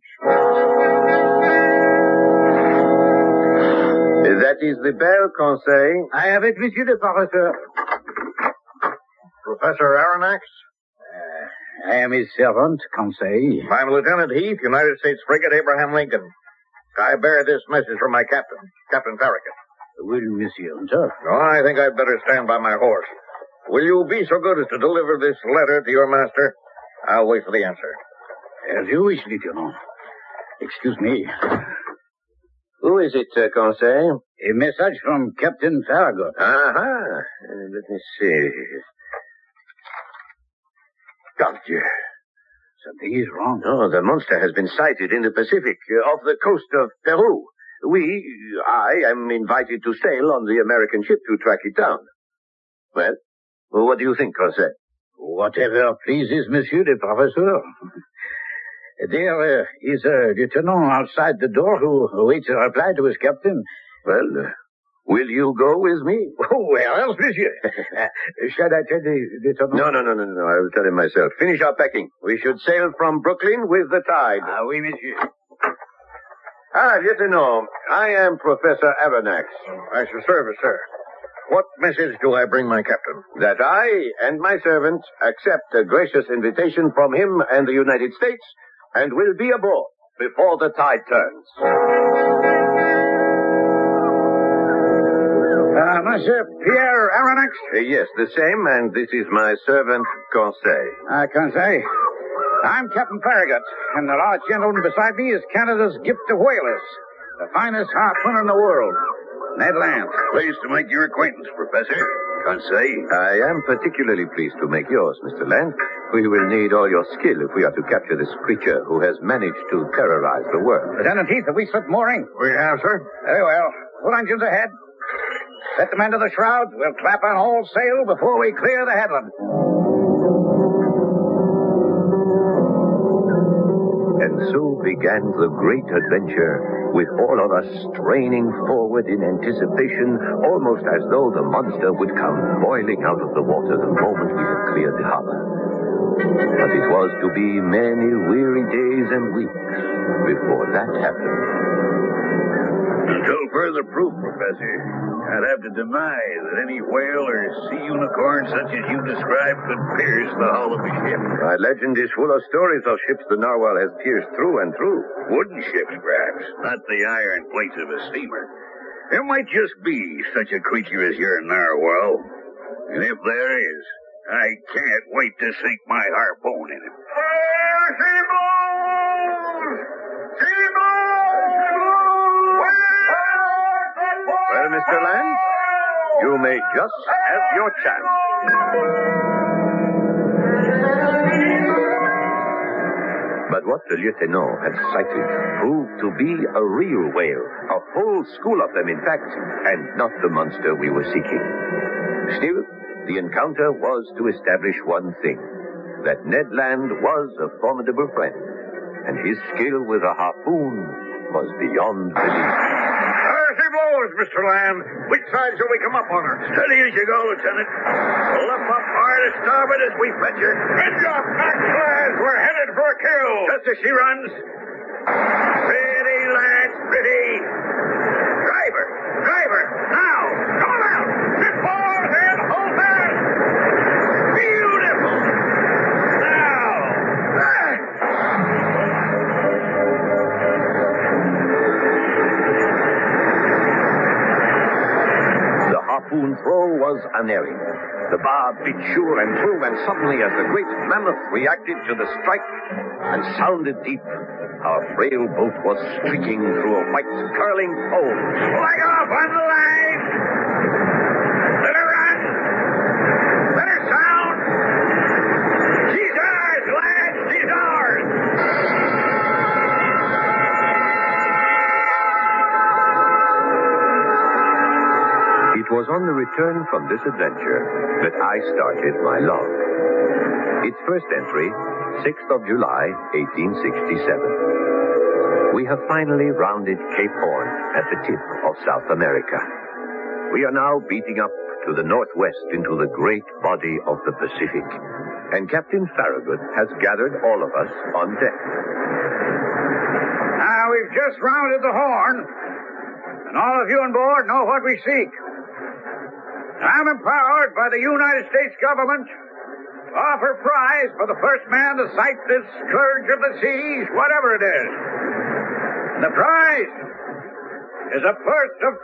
That is the bell, Conseil. I have it, Monsieur le Professeur. Professor Aronnax? I am his servant, Conseil. I'm Lieutenant Heath, United States frigate Abraham Lincoln. I bear this message from my captain, Captain Farragut. Will Monsieur enter? No, I think I'd better stand by my horse. Will you be so good as to deliver this letter to your master? I'll wait for the answer. As you wish, Lieutenant. Excuse me. Who is it, Conseil? A message from Captain Farragut. Let me see. Doctor, something is wrong. Oh, the monster has been sighted in the Pacific, off the coast of Peru. I am invited to sail on the American ship to track it down. Well, what do you think, Conseil? Whatever pleases Monsieur le Professeur. There is a lieutenant outside the door who awaits a reply to his captain. Well, will you go with me? Oh, where else, monsieur? Shall I tell the lieutenant? No. I will tell him myself. Finish our packing. We should sail from Brooklyn with the tide. Ah, oui, monsieur. Lieutenant, I am Professor Aronnax. At your service, sir. What message do I bring my captain? That I and my servant accept a gracious invitation from him and the United States and will be aboard before the tide turns. Monsieur Pierre Aronnax? Yes, the same, and this is my servant, Conseil. Conseil. I'm Captain Farragut, and the large gentleman beside me is Canada's gift of whalers, the finest harpooner in the world, Ned Land. Pleased to make your acquaintance, Professor. Conseil. I am particularly pleased to make yours, Mr. Land. We will need all your skill if we are to capture this creature who has managed to terrorize the world. Lieutenant Heath, have we slipped mooring? We have, sir. Very well. Full engines ahead. Set the men to the shrouds. We'll clap on all sail before we clear the headland. And so began the great adventure, with all of us straining forward in anticipation, almost as though the monster would come boiling out of the water the moment we had cleared the harbor. But it was to be many weary days and weeks before that happened. Until further proof, Professor, I'd have to deny that any whale or sea unicorn such as you described could pierce the hull of a ship. My legend is full of stories of ships the narwhal has pierced through and through. Wooden ships, perhaps, not the iron plates of a steamer. There might just be such a creature as your narwhal. And if there is, I can't wait to sink my harpoon in him. Well, Mr. Land, you may just have your chance. But what the lieutenant had sighted proved to be a real whale, a whole school of them, in fact, and not the monster we were seeking. Still, the encounter was to establish one thing, that Ned Land was a formidable friend, and his skill with a harpoon was beyond belief. She blows, Mr. Land. Which side shall we come up on her? Steady as you go, Lieutenant. Pull up hard to starboard as we fetch her. Good job, back, lads. We're headed for a kill. Just as she runs. Pretty, lads, pretty. Driver, now. Come on out. Sit forward and hold fast. Beautiful. Now. Bang. The harpoon throw was unerring. The bar bit sure and true, and suddenly, as the great mammoth reacted to the strike and sounded deep, our frail boat was streaking through a white, curling foam. Flag off on the line! Let her run! Let her sound! She's ours, lads! She's ours! It was on the return from this adventure that I started my log. Its first entry, 6th of July, 1867. We have finally rounded Cape Horn at the tip of South America. We are now beating up to the northwest into the great body of the Pacific, and Captain Farragut has gathered all of us on deck. Now, we've just rounded the Horn, and all of you on board know what we seek. I'm empowered by the United States government to offer prize for the first man to sight this scourge of the seas, whatever it is. And the prize is a purse of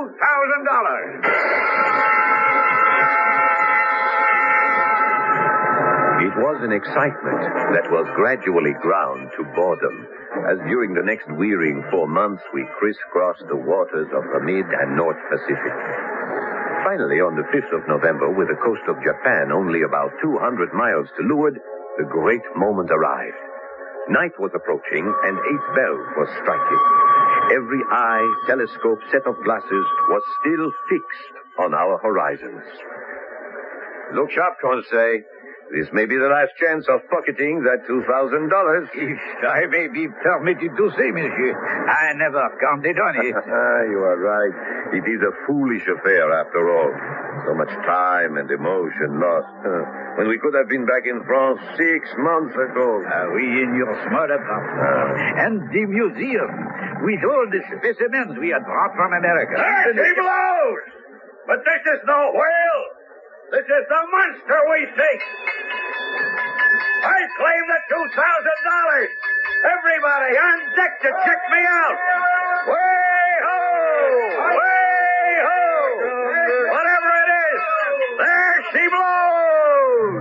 $2,000. It was an excitement that was gradually ground to boredom, as during the next wearying 4 months we crisscrossed the waters of the Mid and North Pacific. Finally, on the 5th of November, with the coast of Japan only about 200 miles to leeward, The great moment arrived. Night was approaching, and 8 bells was striking. Every eye, telescope, set of glasses was still fixed on our horizons. Look sharp, Conseil. This may be the last chance of pocketing that $2,000. If I may be permitted to say, monsieur, I never counted on it. You are right. It is a foolish affair, after all. So much time and emotion lost. When we could have been back in France 6 months ago. We in your small apartment. And the museum, with all the specimens we had brought from America. He blows! But this is no whale! This is the monster we seek! I claim the $2,000! Everybody on deck to check me out! Way-ho! Way-ho! Whatever it is, there she blows!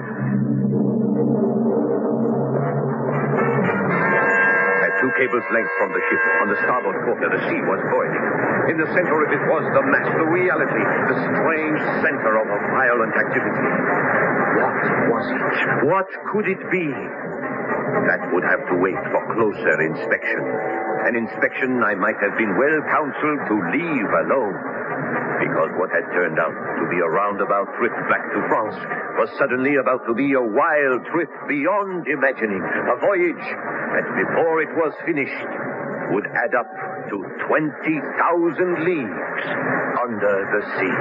At 2 cables' length from the ship, on the starboard quarter, the sea was boiling. In the center of it was the mass, the reality, the strange center of a violent activity. What was it? What could it be? That would have to wait for closer inspection. An inspection I might have been well counseled to leave alone. Because what had turned out to be a roundabout trip back to France was suddenly about to be a wild trip beyond imagining. A voyage that, before it was finished, would add up to 20,000 leagues under the sea.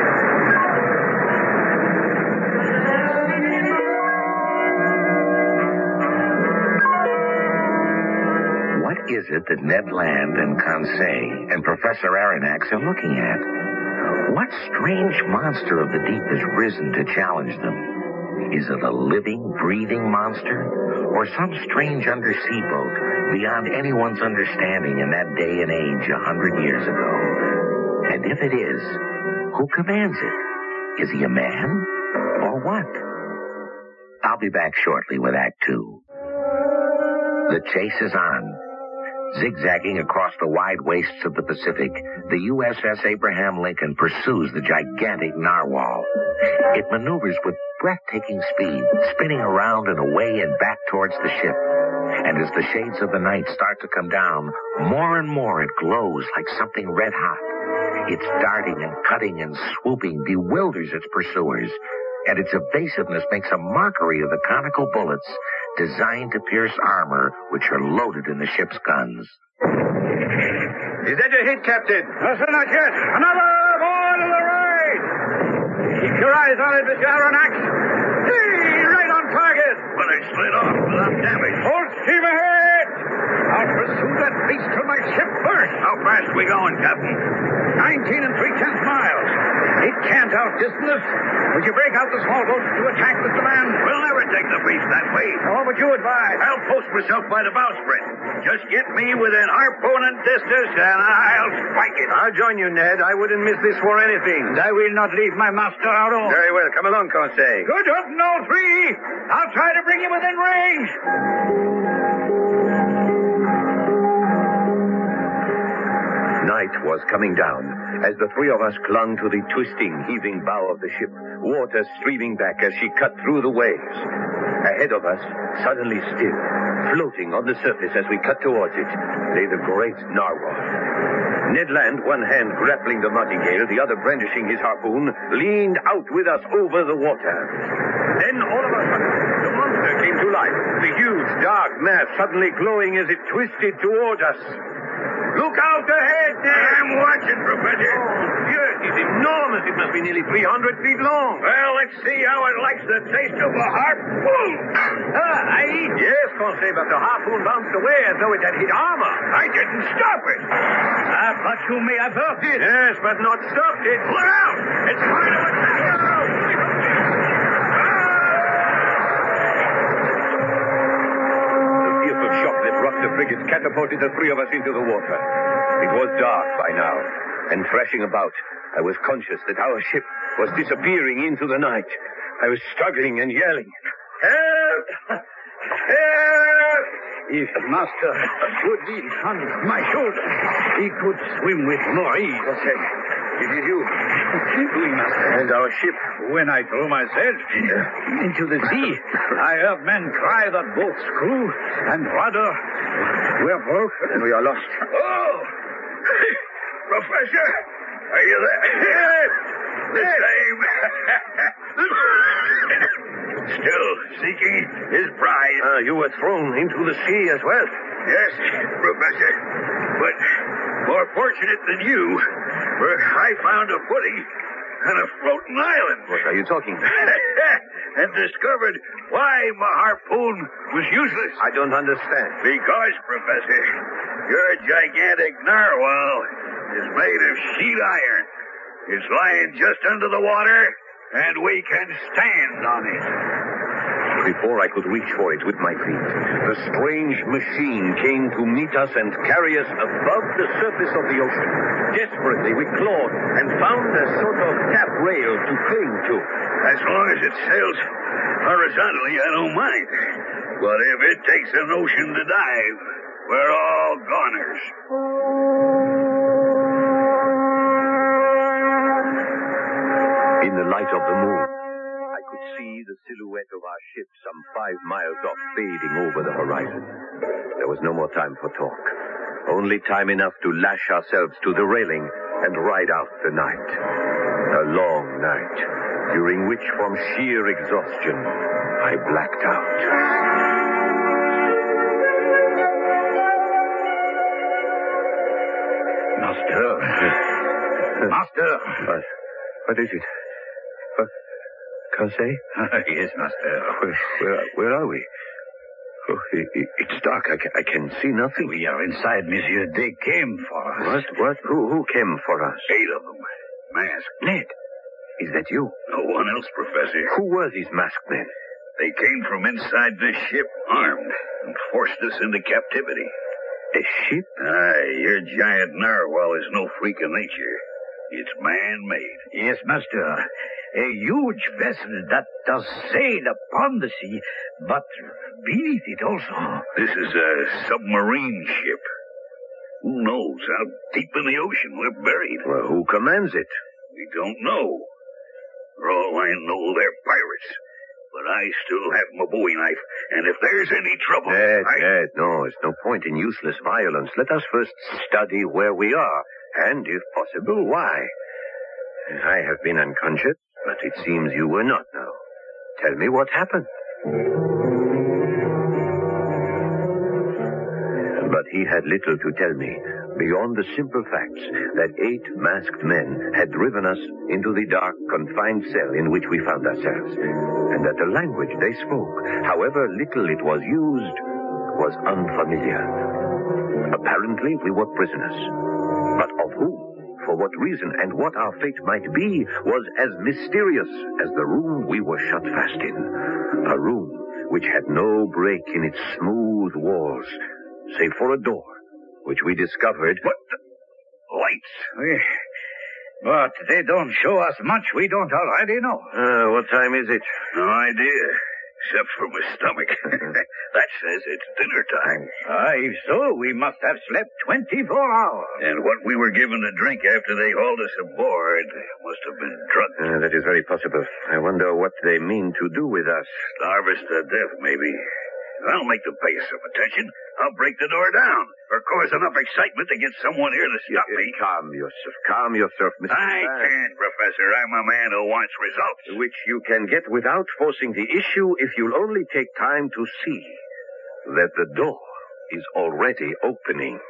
What is it that Ned Land and Conseil and Professor Aronnax are looking at? What strange monster of the deep has risen to challenge them? Is it a living, breathing monster? Or some strange undersea boat beyond anyone's understanding in that day and age 100 years ago? And if it is, who commands it? Is he a man? Or what? I'll be back shortly with Act 2. The chase is on. Zigzagging across the wide wastes of the Pacific, the USS Abraham Lincoln pursues the gigantic narwhal. It maneuvers with breathtaking speed, spinning around and away and back towards the ship. And as the shades of the night start to come down, more and more it glows like something red hot. Its darting and cutting and swooping bewilders its pursuers, and its evasiveness makes a mockery of the conical bullets designed to pierce armor which are loaded in the ship's guns. Is that a hit, Captain? No, sir, not yet. Another ball to the right! Keep your eyes on it, Mr. Aronnax. Hey, right on target! But it slid off without damage. Full steam ahead! I'll pursue that beast till my ship bursts. How fast we going, Captain? 19 3/10 miles. It can't outdistance us. Would you break out the small boats to attack, Mr. Man? We'll never take the beast that way. What would you advise? I'll post myself by the bowsprit. Just get me within harpooning distance, and I'll spike it. I'll join you, Ned. I wouldn't miss this for anything. And I will not leave my master out alone. Very well. Come along, Conseil. Good hunting, all three. I'll try to bring you within range. Night was coming down as the three of us clung to the twisting, heaving bow of the ship, water streaming back as she cut through the waves. Ahead of us, suddenly still, floating on the surface as we cut towards it, lay the great narwhal. Ned Land, one hand grappling the martingale, the other brandishing his harpoon, leaned out with us over the water. Then, all of a sudden, the monster came to life, the huge, dark mass suddenly glowing as it twisted toward us. Look out ahead, Ned! I'm watching, Professor. Oh, yes, it's enormous. It must be nearly 300 feet long. Well, let's see how it likes the taste of a harpoon. Yes, Conseil, but the harpoon bounced away as though it had hit armor. I didn't stop it. But you may have hurt it. Yes, but not stopped it. Look out! It's trying to attack us! The frigate catapulted the three of us into the water. It was dark by now, and thrashing about, I was conscious that our ship was disappearing into the night. I was struggling and yelling, "Help! Help!" If Master would be on my shoulder, he could swim with more ease. Okay. It is you. Oui, master. And our ship? When I threw myself into the sea, I heard men cry that both screw and rudder were broken. And we are lost. Oh! Professor! Are you there? Yes! The same. Still seeking his prize. You were thrown into the sea as well. Yes, Professor. But more fortunate than you, for I found a footing on a floating island. What are you talking about? And discovered why my harpoon was useless. I don't understand. Because, Professor, your gigantic narwhal is made of sheet iron. It's lying just under the water, and we can stand on it. Before I could reach for it with my feet, the strange machine came to meet us and carry us above the surface of the ocean. Desperately, we clawed and found a sort of tap rail to cling to. As long as it sails horizontally, I don't mind. But if it takes an ocean to dive, we're all goners. In the light of the moon, I could see the silhouette of our ship some 5 miles off, fading over the horizon. There was no more time for talk. Only time enough to lash ourselves to the railing and ride out the night. A long night, during which, from sheer exhaustion, I blacked out. Master. What is it? Conseil? Yes, master. Where are we? Oh, it's dark. I can see nothing. We are inside, monsieur. They came for us. What? Who came for us? 8 of them. Masked. Ned, is that you? No one else, Professor. Who were these masked men? They came from inside this ship, armed, and forced us into captivity. A ship? Aye, your giant narwhal is no freak of nature. It's man-made. Yes, master. A huge vessel that does sail upon the sea, but beneath it also. This is a submarine ship. Who knows how deep in the ocean we're buried? Well, who commands it? We don't know. For all I know, they're pirates. But I still have my bowie knife, and if there's any trouble... Ned, no, it's no point in useless violence. Let us first study where we are, and, if possible, why. I have been unconscious, but it seems you were not now. Tell me what happened. But he had little to tell me, beyond the simple facts that 8 masked men had driven us into the dark, confined cell in which we found ourselves, and that the language they spoke, however little it was used, was unfamiliar. Apparently, we were prisoners. But of whom, for what reason, and what our fate might be, was as mysterious as the room we were shut fast in. A room which had no break in its smooth walls, save for a door, which we discovered... What? Lights. But they don't show us much we don't already know. What time is it? No idea. Except for my stomach. That says it's dinner time. If so, we must have slept 24 hours. And what we were given to drink after they hauled us aboard must have been drugged. That is very possible. I wonder what they mean to do with us. Starve us to death, maybe. I'll make them pay us some attention. I'll break the door down, or cause enough excitement to get someone here to stop me. Calm yourself, Mr. I can't, Professor. I'm a man who wants results. Which you can get without forcing the issue if you'll only take time to see that the door is already opening.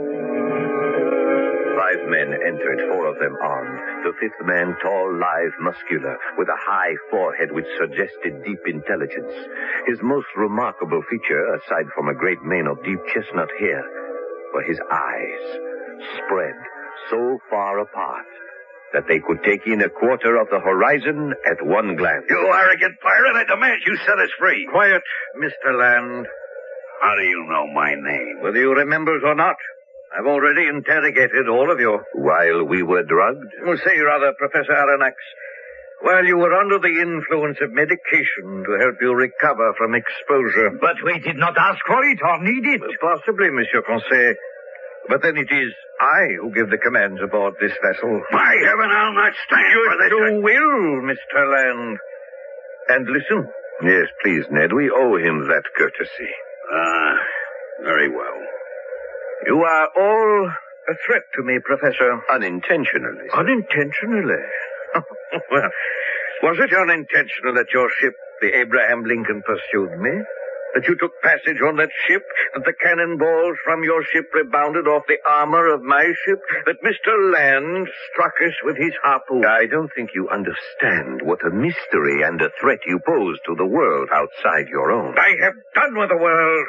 5 men entered, 4 of them armed. The 5th man, tall, lithe, muscular, with a high forehead which suggested deep intelligence. His most remarkable feature, aside from a great mane of deep chestnut hair, were his eyes, spread so far apart that they could take in a quarter of the horizon at one glance. You arrogant pirate, I demand you set us free. Quiet, Mr. Land. How do you know my name? Whether you remember it or not, I've already interrogated all of you. While we were drugged? Say rather, Professor Aronnax, while you were under the influence of medication to help you recover from exposure. But we did not ask for it or need it. Possibly, Monsieur Conseil. But then it is I who give the commands aboard this vessel. By heaven, I'll not stand for this. You will, Mr. Land. And listen. Yes, please, Ned. We owe him that courtesy. Very well. You are all a threat to me, Professor. Unintentionally. Sir. Unintentionally? Well, was it unintentional that your ship, the Abraham Lincoln, pursued me? That you took passage on that ship? That the cannonballs from your ship rebounded off the armor of my ship? That Mr. Land struck us with his harpoon? I don't think you understand what a mystery and a threat you pose to the world outside your own. I have done with the world.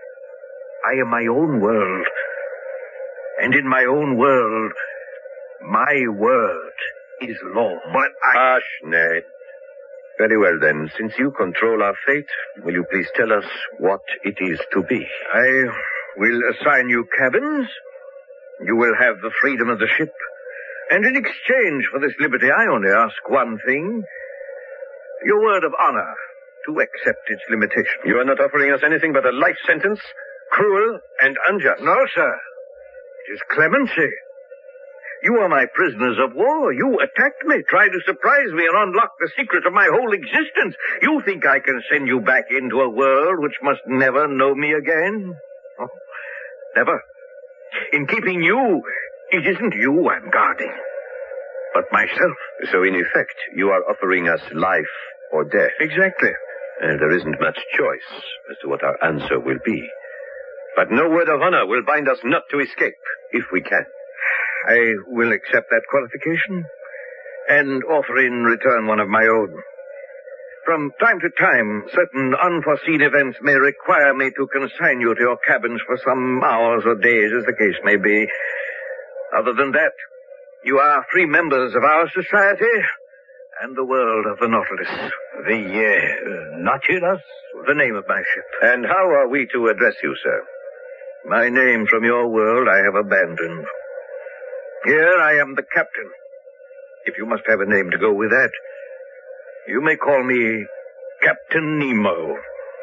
I am my own world. And in my own world, my word is law. But Hush, Ned. Very well, then. Since you control our fate, will you please tell us what it is to be? I will assign you cabins. You will have the freedom of the ship. And in exchange for this liberty, I only ask one thing. Your word of honor to accept its limitations. You are not offering us anything but a life sentence, cruel and unjust. No, sir. It is clemency. You are my prisoners of war. You attacked me, tried to surprise me, and unlock the secret of my whole existence. You think I can send you back into a world which must never know me again? Oh, never. In keeping you, it isn't you I'm guarding, but myself. So in effect, you are offering us life or death. Exactly. And there isn't much choice as to what our answer will be. But no word of honor will bind us not to escape, if we can. I will accept that qualification and offer in return one of my own. From time to time, certain unforeseen events may require me to consign you to your cabins for some hours or days, as the case may be. Other than that, you are free members of our society and the world of the Nautilus. The Nautilus? The name of my ship. And how are we to address you, sir? My name from your world I have abandoned. Here I am the captain. If you must have a name to go with that, you may call me Captain Nemo.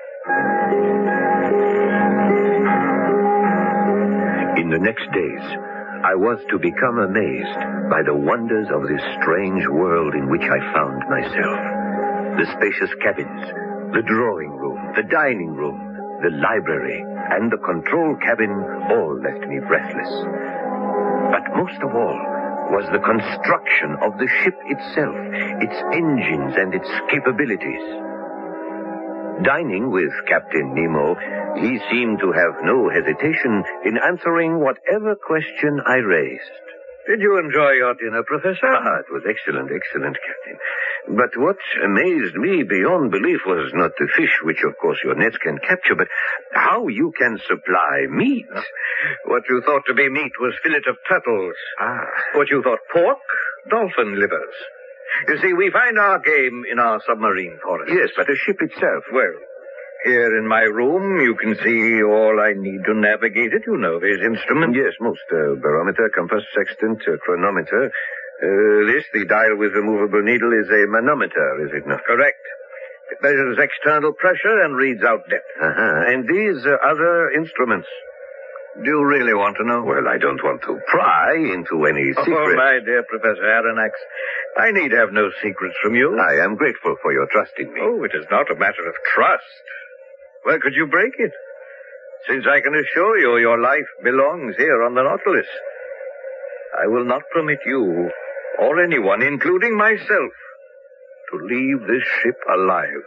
In the next days, I was to become amazed by the wonders of this strange world in which I found myself. The spacious cabins, the drawing room, the dining room, the library, and the control cabin all left me breathless. But most of all was the construction of the ship itself, its engines and its capabilities. Dining with Captain Nemo, he seemed to have no hesitation in answering whatever question I raised. Did you enjoy your dinner, Professor? It was excellent, Captain. But what amazed me beyond belief was not the fish, which of course your nets can capture, but how you can supply meat. What you thought to be meat was fillet of turtles. What you thought pork, dolphin livers. You see, we find our game in our submarine forests. Yes, but the ship itself, well, here in my room, you can see all I need to navigate it. You know these instruments. Yes, most. Barometer, compass, sextant, chronometer. This, the dial with removable needle, is a manometer, is it not? Correct. It measures external pressure and reads out depth. And these other instruments. Do you really want to know? Well, I don't want to pry into any secrets. Oh, my dear Professor Aronnax, I need have no secrets from you. I am grateful for your trust in me. Oh, it is not a matter of trust. Where could you break it? Since I can assure you your life belongs here on the Nautilus, I will not permit you, or anyone, including myself, to leave this ship alive.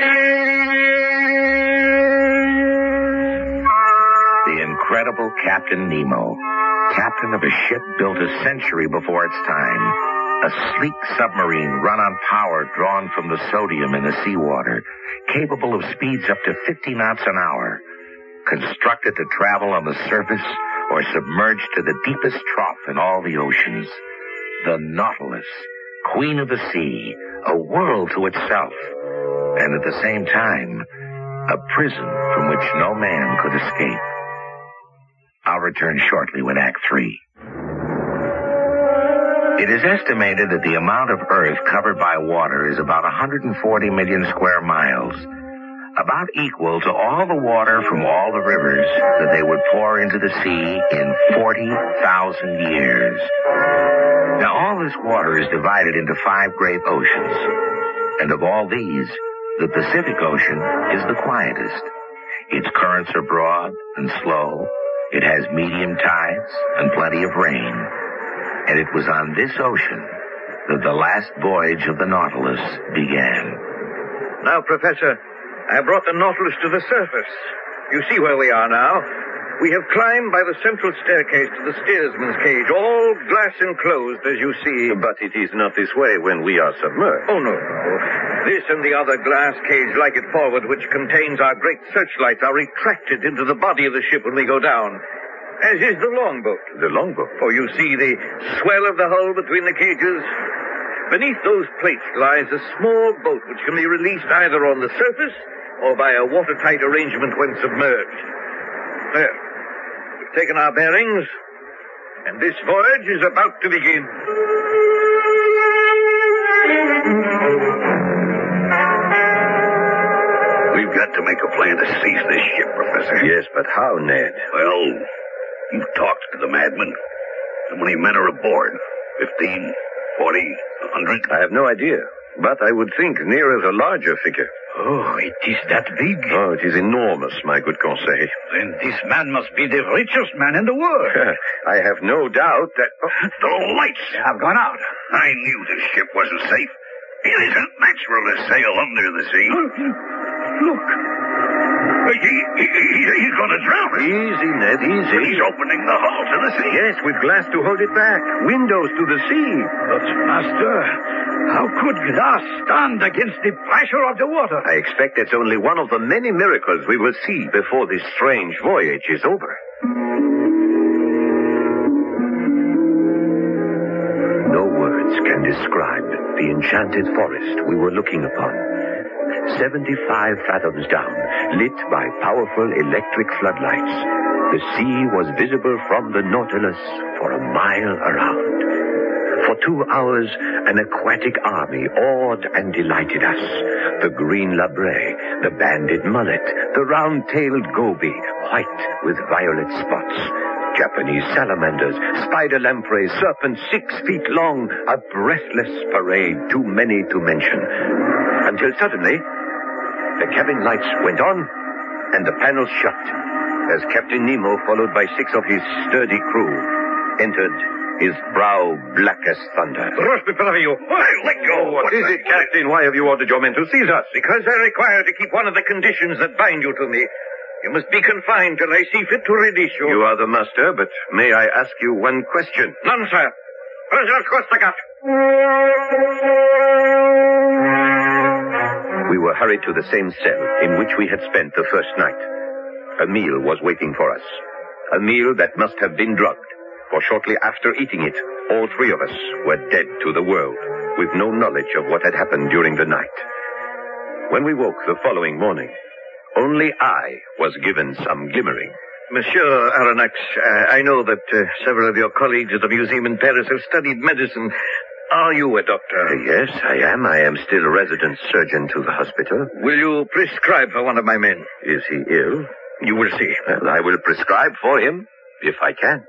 The incredible Captain Nemo, captain of a ship built a century before its time. A sleek submarine run on power drawn from the sodium in the seawater, capable of speeds up to 50 knots an hour, constructed to travel on the surface or submerged to the deepest trough in all the oceans. The Nautilus, queen of the sea, a world to itself, and at the same time, a prison from which no man could escape. I'll return shortly with Act 3. It is estimated that the amount of Earth covered by water is about 140 million square miles. about equal to all the water from all the rivers that they would pour into the sea in 40,000 years. Now, all this water is divided into 5 great oceans, and of all these, the Pacific Ocean is the quietest. Its currents are broad and slow. It has medium tides and plenty of rain. And it was on this ocean that the last voyage of the Nautilus began. Now, Professor, I brought the Nautilus to the surface. You see where we are now. We have climbed by the central staircase to the steersman's cage, all glass enclosed, as you see. But it is not this way when we are submerged. Oh, no. This and the other glass cage like it forward, which contains our great searchlights, are retracted into the body of the ship when we go down, as is the longboat. The longboat? Oh, you see the swell of the hull between the cages? Beneath those plates lies a small boat which can be released either on the surface or by a watertight arrangement when submerged. There. We've taken our bearings, and this voyage is about to begin. We've got to make a plan to seize this ship, Professor. Yes, but how, Ned? Well, you've talked to the madman. How many men are aboard? 15, 40, 100? I have no idea, but I would think nearer the larger figure. Oh, it is that big? Oh, it is enormous, my good Conseil. Then this man must be the richest man in the world. I have no doubt that... The lights have gone out. I knew this ship wasn't safe. It isn't natural to sail under the sea. Look. He's going to drown us. Easy, Ned, easy. But he's opening the hull to the sea. Yes, with glass to hold it back. Windows to the sea. But, Master, how could glass stand against the pressure of the water? I expect that's only one of the many miracles we will see before this strange voyage is over. No words can describe the enchanted forest we were looking upon. 75 fathoms down, lit by powerful electric floodlights, the sea was visible from the Nautilus for a mile around. For 2 hours, an aquatic army awed and delighted us. The green labre, the banded mullet, the round-tailed goby, white with violet spots, Japanese salamanders, spider lampreys, serpents 6 feet long, a breathless parade too many to mention. Until suddenly, the cabin lights went on, and the panels shut, as Captain Nemo, followed by 6 of his sturdy crew, entered, his brow black as thunder. Rush before you. Let go. What is it, Captain? Why have you ordered your men to seize us? Because I require to keep one of the conditions that bind you to me. You must be confined till I see fit to release you. You are the master, but may I ask you one question? None, sir. Prisoner Kostagat. We were hurried to the same cell in which we had spent the first night. A meal was waiting for us. A meal that must have been drugged, for shortly after eating it, all 3 of us were dead to the world, with no knowledge of what had happened during the night. When we woke the following morning, only I was given some glimmering. Monsieur Aronnax, I know that several of your colleagues at the museum in Paris have studied medicine. Are you a doctor? Yes, I am. I am still a resident surgeon to the hospital. Will you prescribe for one of my men? Is he ill? You will see. Well, I will prescribe for him, if I can.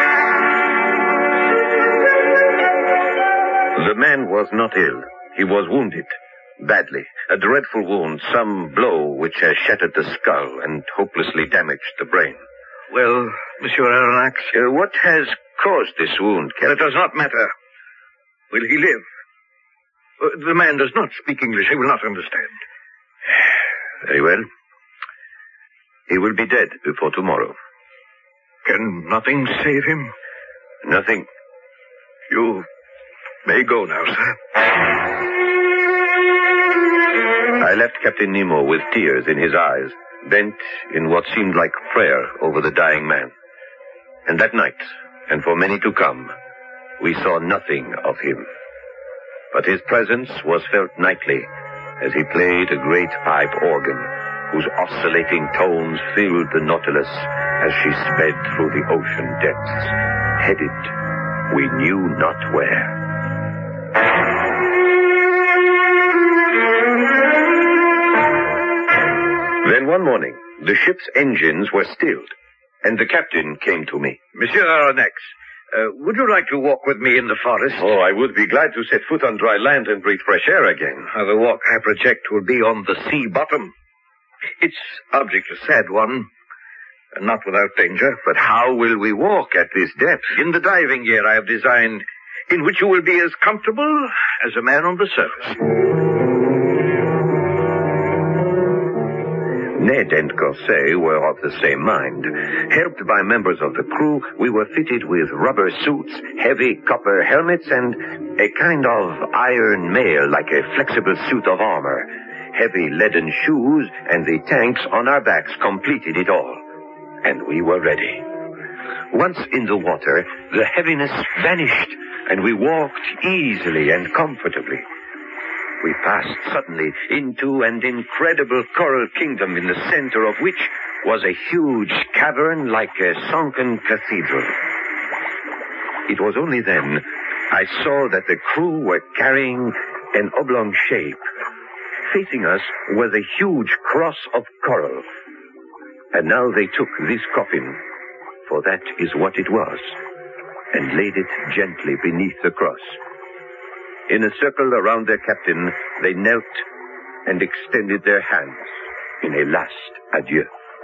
The man was not ill. He was wounded. Badly. A dreadful wound, some blow which has shattered the skull and hopelessly damaged the brain. Well, Monsieur Aronnax? What has caused this wound, Captain? It does not matter. Will he live? The man does not speak English. He will not understand. Very well. He will be dead before tomorrow. Can nothing save him? Nothing. You may go now, sir. I left Captain Nemo with tears in his eyes, bent in what seemed like prayer over the dying man. And that night, and for many to come, we saw nothing of him. But his presence was felt nightly as he played a great pipe organ whose oscillating tones filled the Nautilus as she sped through the ocean depths, headed we knew not where. Then one morning, the ship's engines were stilled, and the captain came to me. Monsieur Aronnax, would you like to walk with me in the forest? Oh, I would be glad to set foot on dry land and breathe fresh air again. The walk, I project, will be on the sea bottom. Its object a sad one, not without danger. But how will we walk at this depth? In the diving gear I have designed, in which you will be as comfortable as a man on the surface. Ned and Corset were of the same mind. Helped by members of the crew, we were fitted with rubber suits, heavy copper helmets, and a kind of iron mail like a flexible suit of armor. Heavy leaden shoes and the tanks on our backs completed it all. And we were ready. Once in the water, the heaviness vanished, and we walked easily and comfortably. We passed suddenly into an incredible coral kingdom in the center of which was a huge cavern like a sunken cathedral. It was only then I saw that the crew were carrying an oblong shape. Facing us was a huge cross of coral. And now they took this coffin, for that is what it was, and laid it gently beneath the cross. In a circle around their captain, they knelt and extended their hands in a last adieu.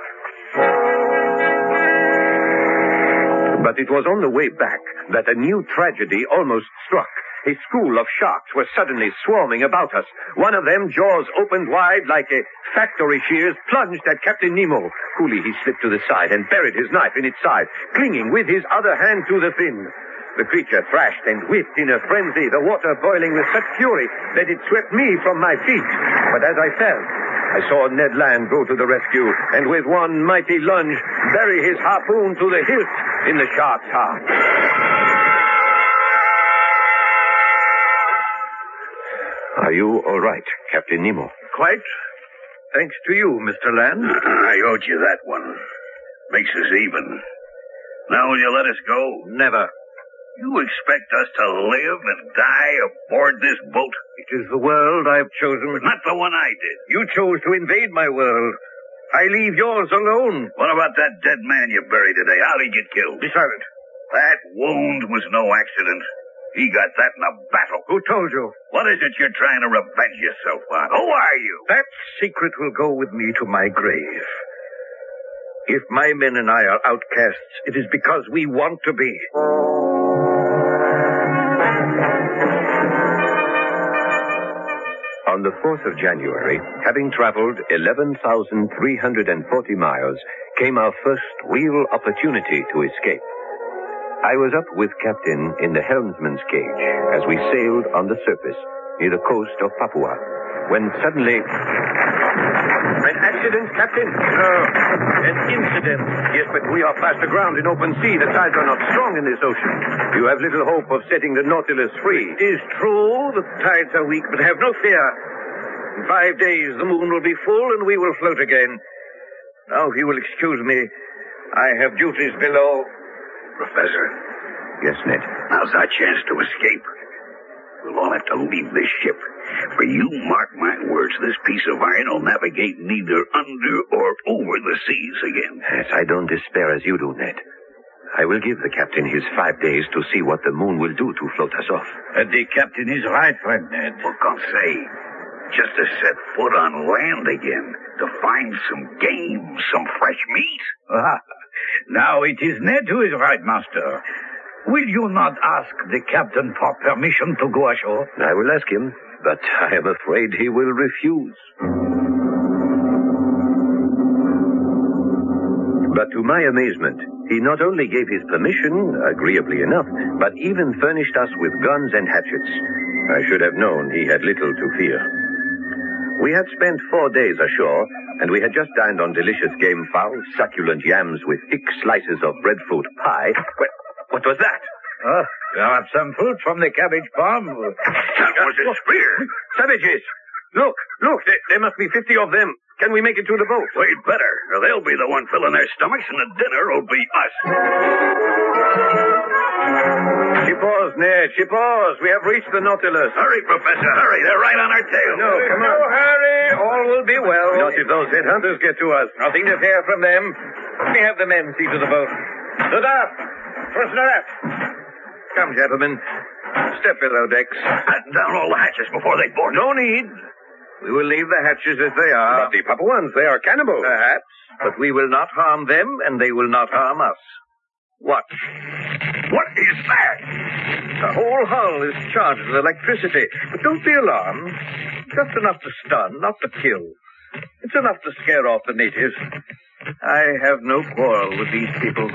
But it was on the way back that a new tragedy almost struck. A school of sharks were suddenly swarming about us. One of them, jaws opened wide like a factory shears, plunged at Captain Nemo. Coolly he slipped to the side and buried his knife in its side, clinging with his other hand to the fin. The creature thrashed and whipped in a frenzy, the water boiling with such fury that it swept me from my feet. But as I fell, I saw Ned Land go to the rescue and with one mighty lunge bury his harpoon to the hilt in the shark's heart. Are you all right, Captain Nemo? Quite. Thanks to you, Mr. Land. I owed you that one. Makes us even. Now will you let us go? Never. You expect us to live and die aboard this boat? It is the world I've chosen. But not the one I did. You chose to invade my world. I leave yours alone. What about that dead man you buried today? How'd he get killed? Be silent. That wound was no accident. He got that in a battle. Who told you? What is it you're trying to revenge yourself on? Who are you? That secret will go with me to my grave. If my men and I are outcasts, it is because we want to be. On the 4th of January, having traveled 11,340 miles, came our first real opportunity to escape. I was up with Captain in the helmsman's cage as we sailed on the surface near the coast of Papua, when suddenly... An accident, Captain? No, an incident. Yes, but we are fast aground in open sea. The tides are not strong in this ocean. You have little hope of setting the Nautilus free. It is true, the tides are weak, but have no fear. In 5 days, the moon will be full and we will float again. Now, if you will excuse me, I have duties below. Professor. Yes, Ned. Now's our chance to escape. We'll all have to leave this ship. For you mark my words, this piece of iron will navigate neither under or over the seas again. Yes, I don't despair as you do, Ned. I will give the captain his 5 days to see what the moon will do to float us off. The captain is right, friend Ned. What can I say? Just to set foot on land again, to find some game, some fresh meat. Now it is Ned who is right, master. Will you not ask the captain for permission to go ashore? I will ask him, but I am afraid he will refuse. But to my amazement, he not only gave his permission, agreeably enough, but even furnished us with guns and hatchets. I should have known he had little to fear. We had spent 4 days ashore, and we had just dined on delicious game fowl, succulent yams with thick slices of breadfruit pie. What was that? You have some fruit from the cabbage farm. That was a spear. Savages! Look, there must be 50 of them. Can we make it to the boat? We'd better, or they'll be the one filling their stomachs, and the dinner will be us. Shipos, Ned, shipos. We have reached the Nautilus. Hurry, Professor, hurry. They're right on our tail. No, come on. No hurry. All will be well. Not if those headhunters get to us. Nothing to fear from them. Let me have the men see to the boat. Stood up. Prisoner up. Come, gentlemen. Step below decks. Batten down all the hatches before they board. No need. We will leave the hatches as they are. But the Papuans, they are cannibals. Perhaps, but we will not harm them, and they will not harm us. What? What is that? The whole hull is charged with electricity. But don't be alarmed. Just enough to stun, not to kill. It's enough to scare off the natives. I have no quarrel with these people.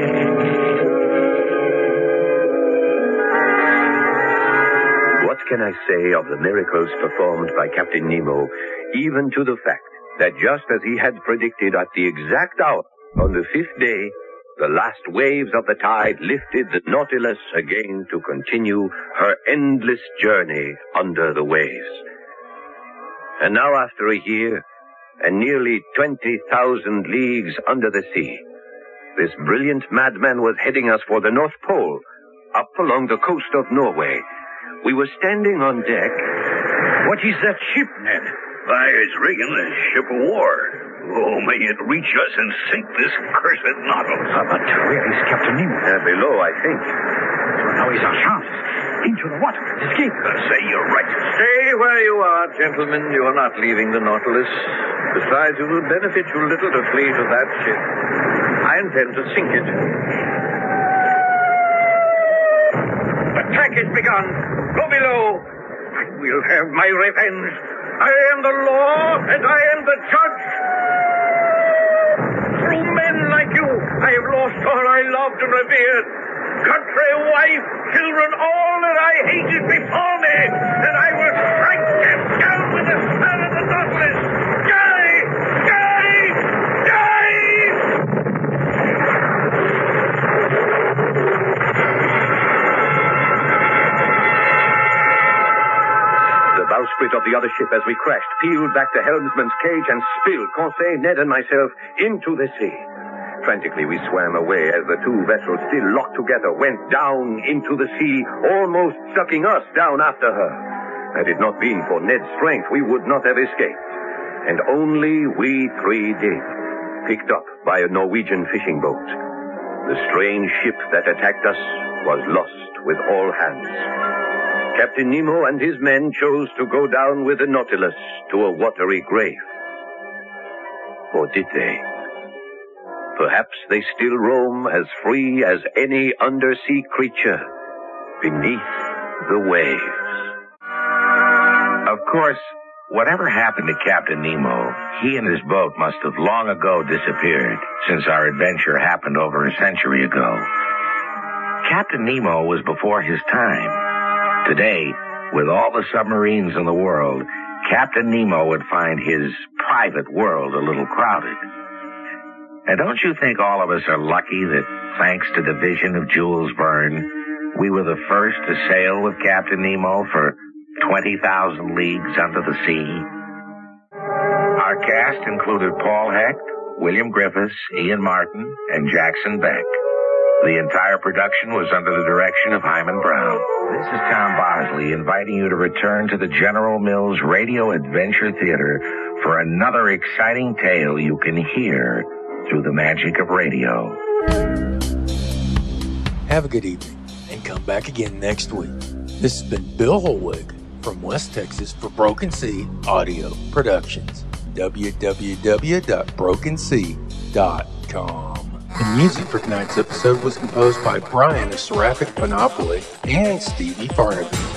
What can I say of the miracles performed by Captain Nemo, even to the fact that just as he had predicted at the exact hour, on the 5th day, the last waves of the tide lifted the Nautilus again to continue her endless journey under the waves. And now after a year, and nearly 20,000 leagues under the sea, this brilliant madman was heading us for the North Pole, up along the coast of Norway. We were standing on deck. What is that ship, Ned? Why, it's rigging a ship of war. Oh, may it reach us and sink this cursed Nautilus. But where is Captain Nemo? Below, I think. So now is our chance. Into the water. Escape. Say you're right. Stay where you are, gentlemen. You are not leaving the Nautilus. Besides, it will benefit you little to flee to that ship. I intend to sink it. Attack is begun. Go below. I will have my revenge. I am the law, and I am the judge. Through men like you, I have lost all I loved and revered. Country, wife, children, all that I hated before me. And I will strike them down with the sun of the Nautilus. Die! Die! Die! The bowsprit of the other ship as we crashed peeled back the helmsman's cage and spilled Conseil, Ned, and myself into the sea. Frantically, we swam away as the two vessels, still locked together, went down into the sea, almost sucking us down after her. Had it not been for Ned's strength, we would not have escaped. And only we three did, picked up by a Norwegian fishing boat. The strange ship that attacked us was lost with all hands. Captain Nemo and his men chose to go down with the Nautilus to a watery grave. Or did they? Perhaps they still roam as free as any undersea creature beneath the waves. Of course, whatever happened to Captain Nemo, he and his boat must have long ago disappeared, since our adventure happened over a century ago. Captain Nemo was before his time. Today, with all the submarines in the world, Captain Nemo would find his private world a little crowded. And don't you think all of us are lucky that, thanks to the vision of Jules Verne, we were the first to sail with Captain Nemo for 20,000 leagues under the sea? Our cast included Paul Hecht, William Griffiths, Ian Martin, and Jackson Beck. The entire production was under the direction of Hyman Brown. This is Tom Bosley inviting you to return to the General Mills Radio Adventure Theater for another exciting tale you can hear through the magic of radio. Have a good evening, and come back again next week. This has been Bill Holwig from West Texas for Broken Sea Audio Productions. www.brokensea.com. The music for tonight's episode was composed by Brian of Seraphic Monopoly and Stevie Farnaby.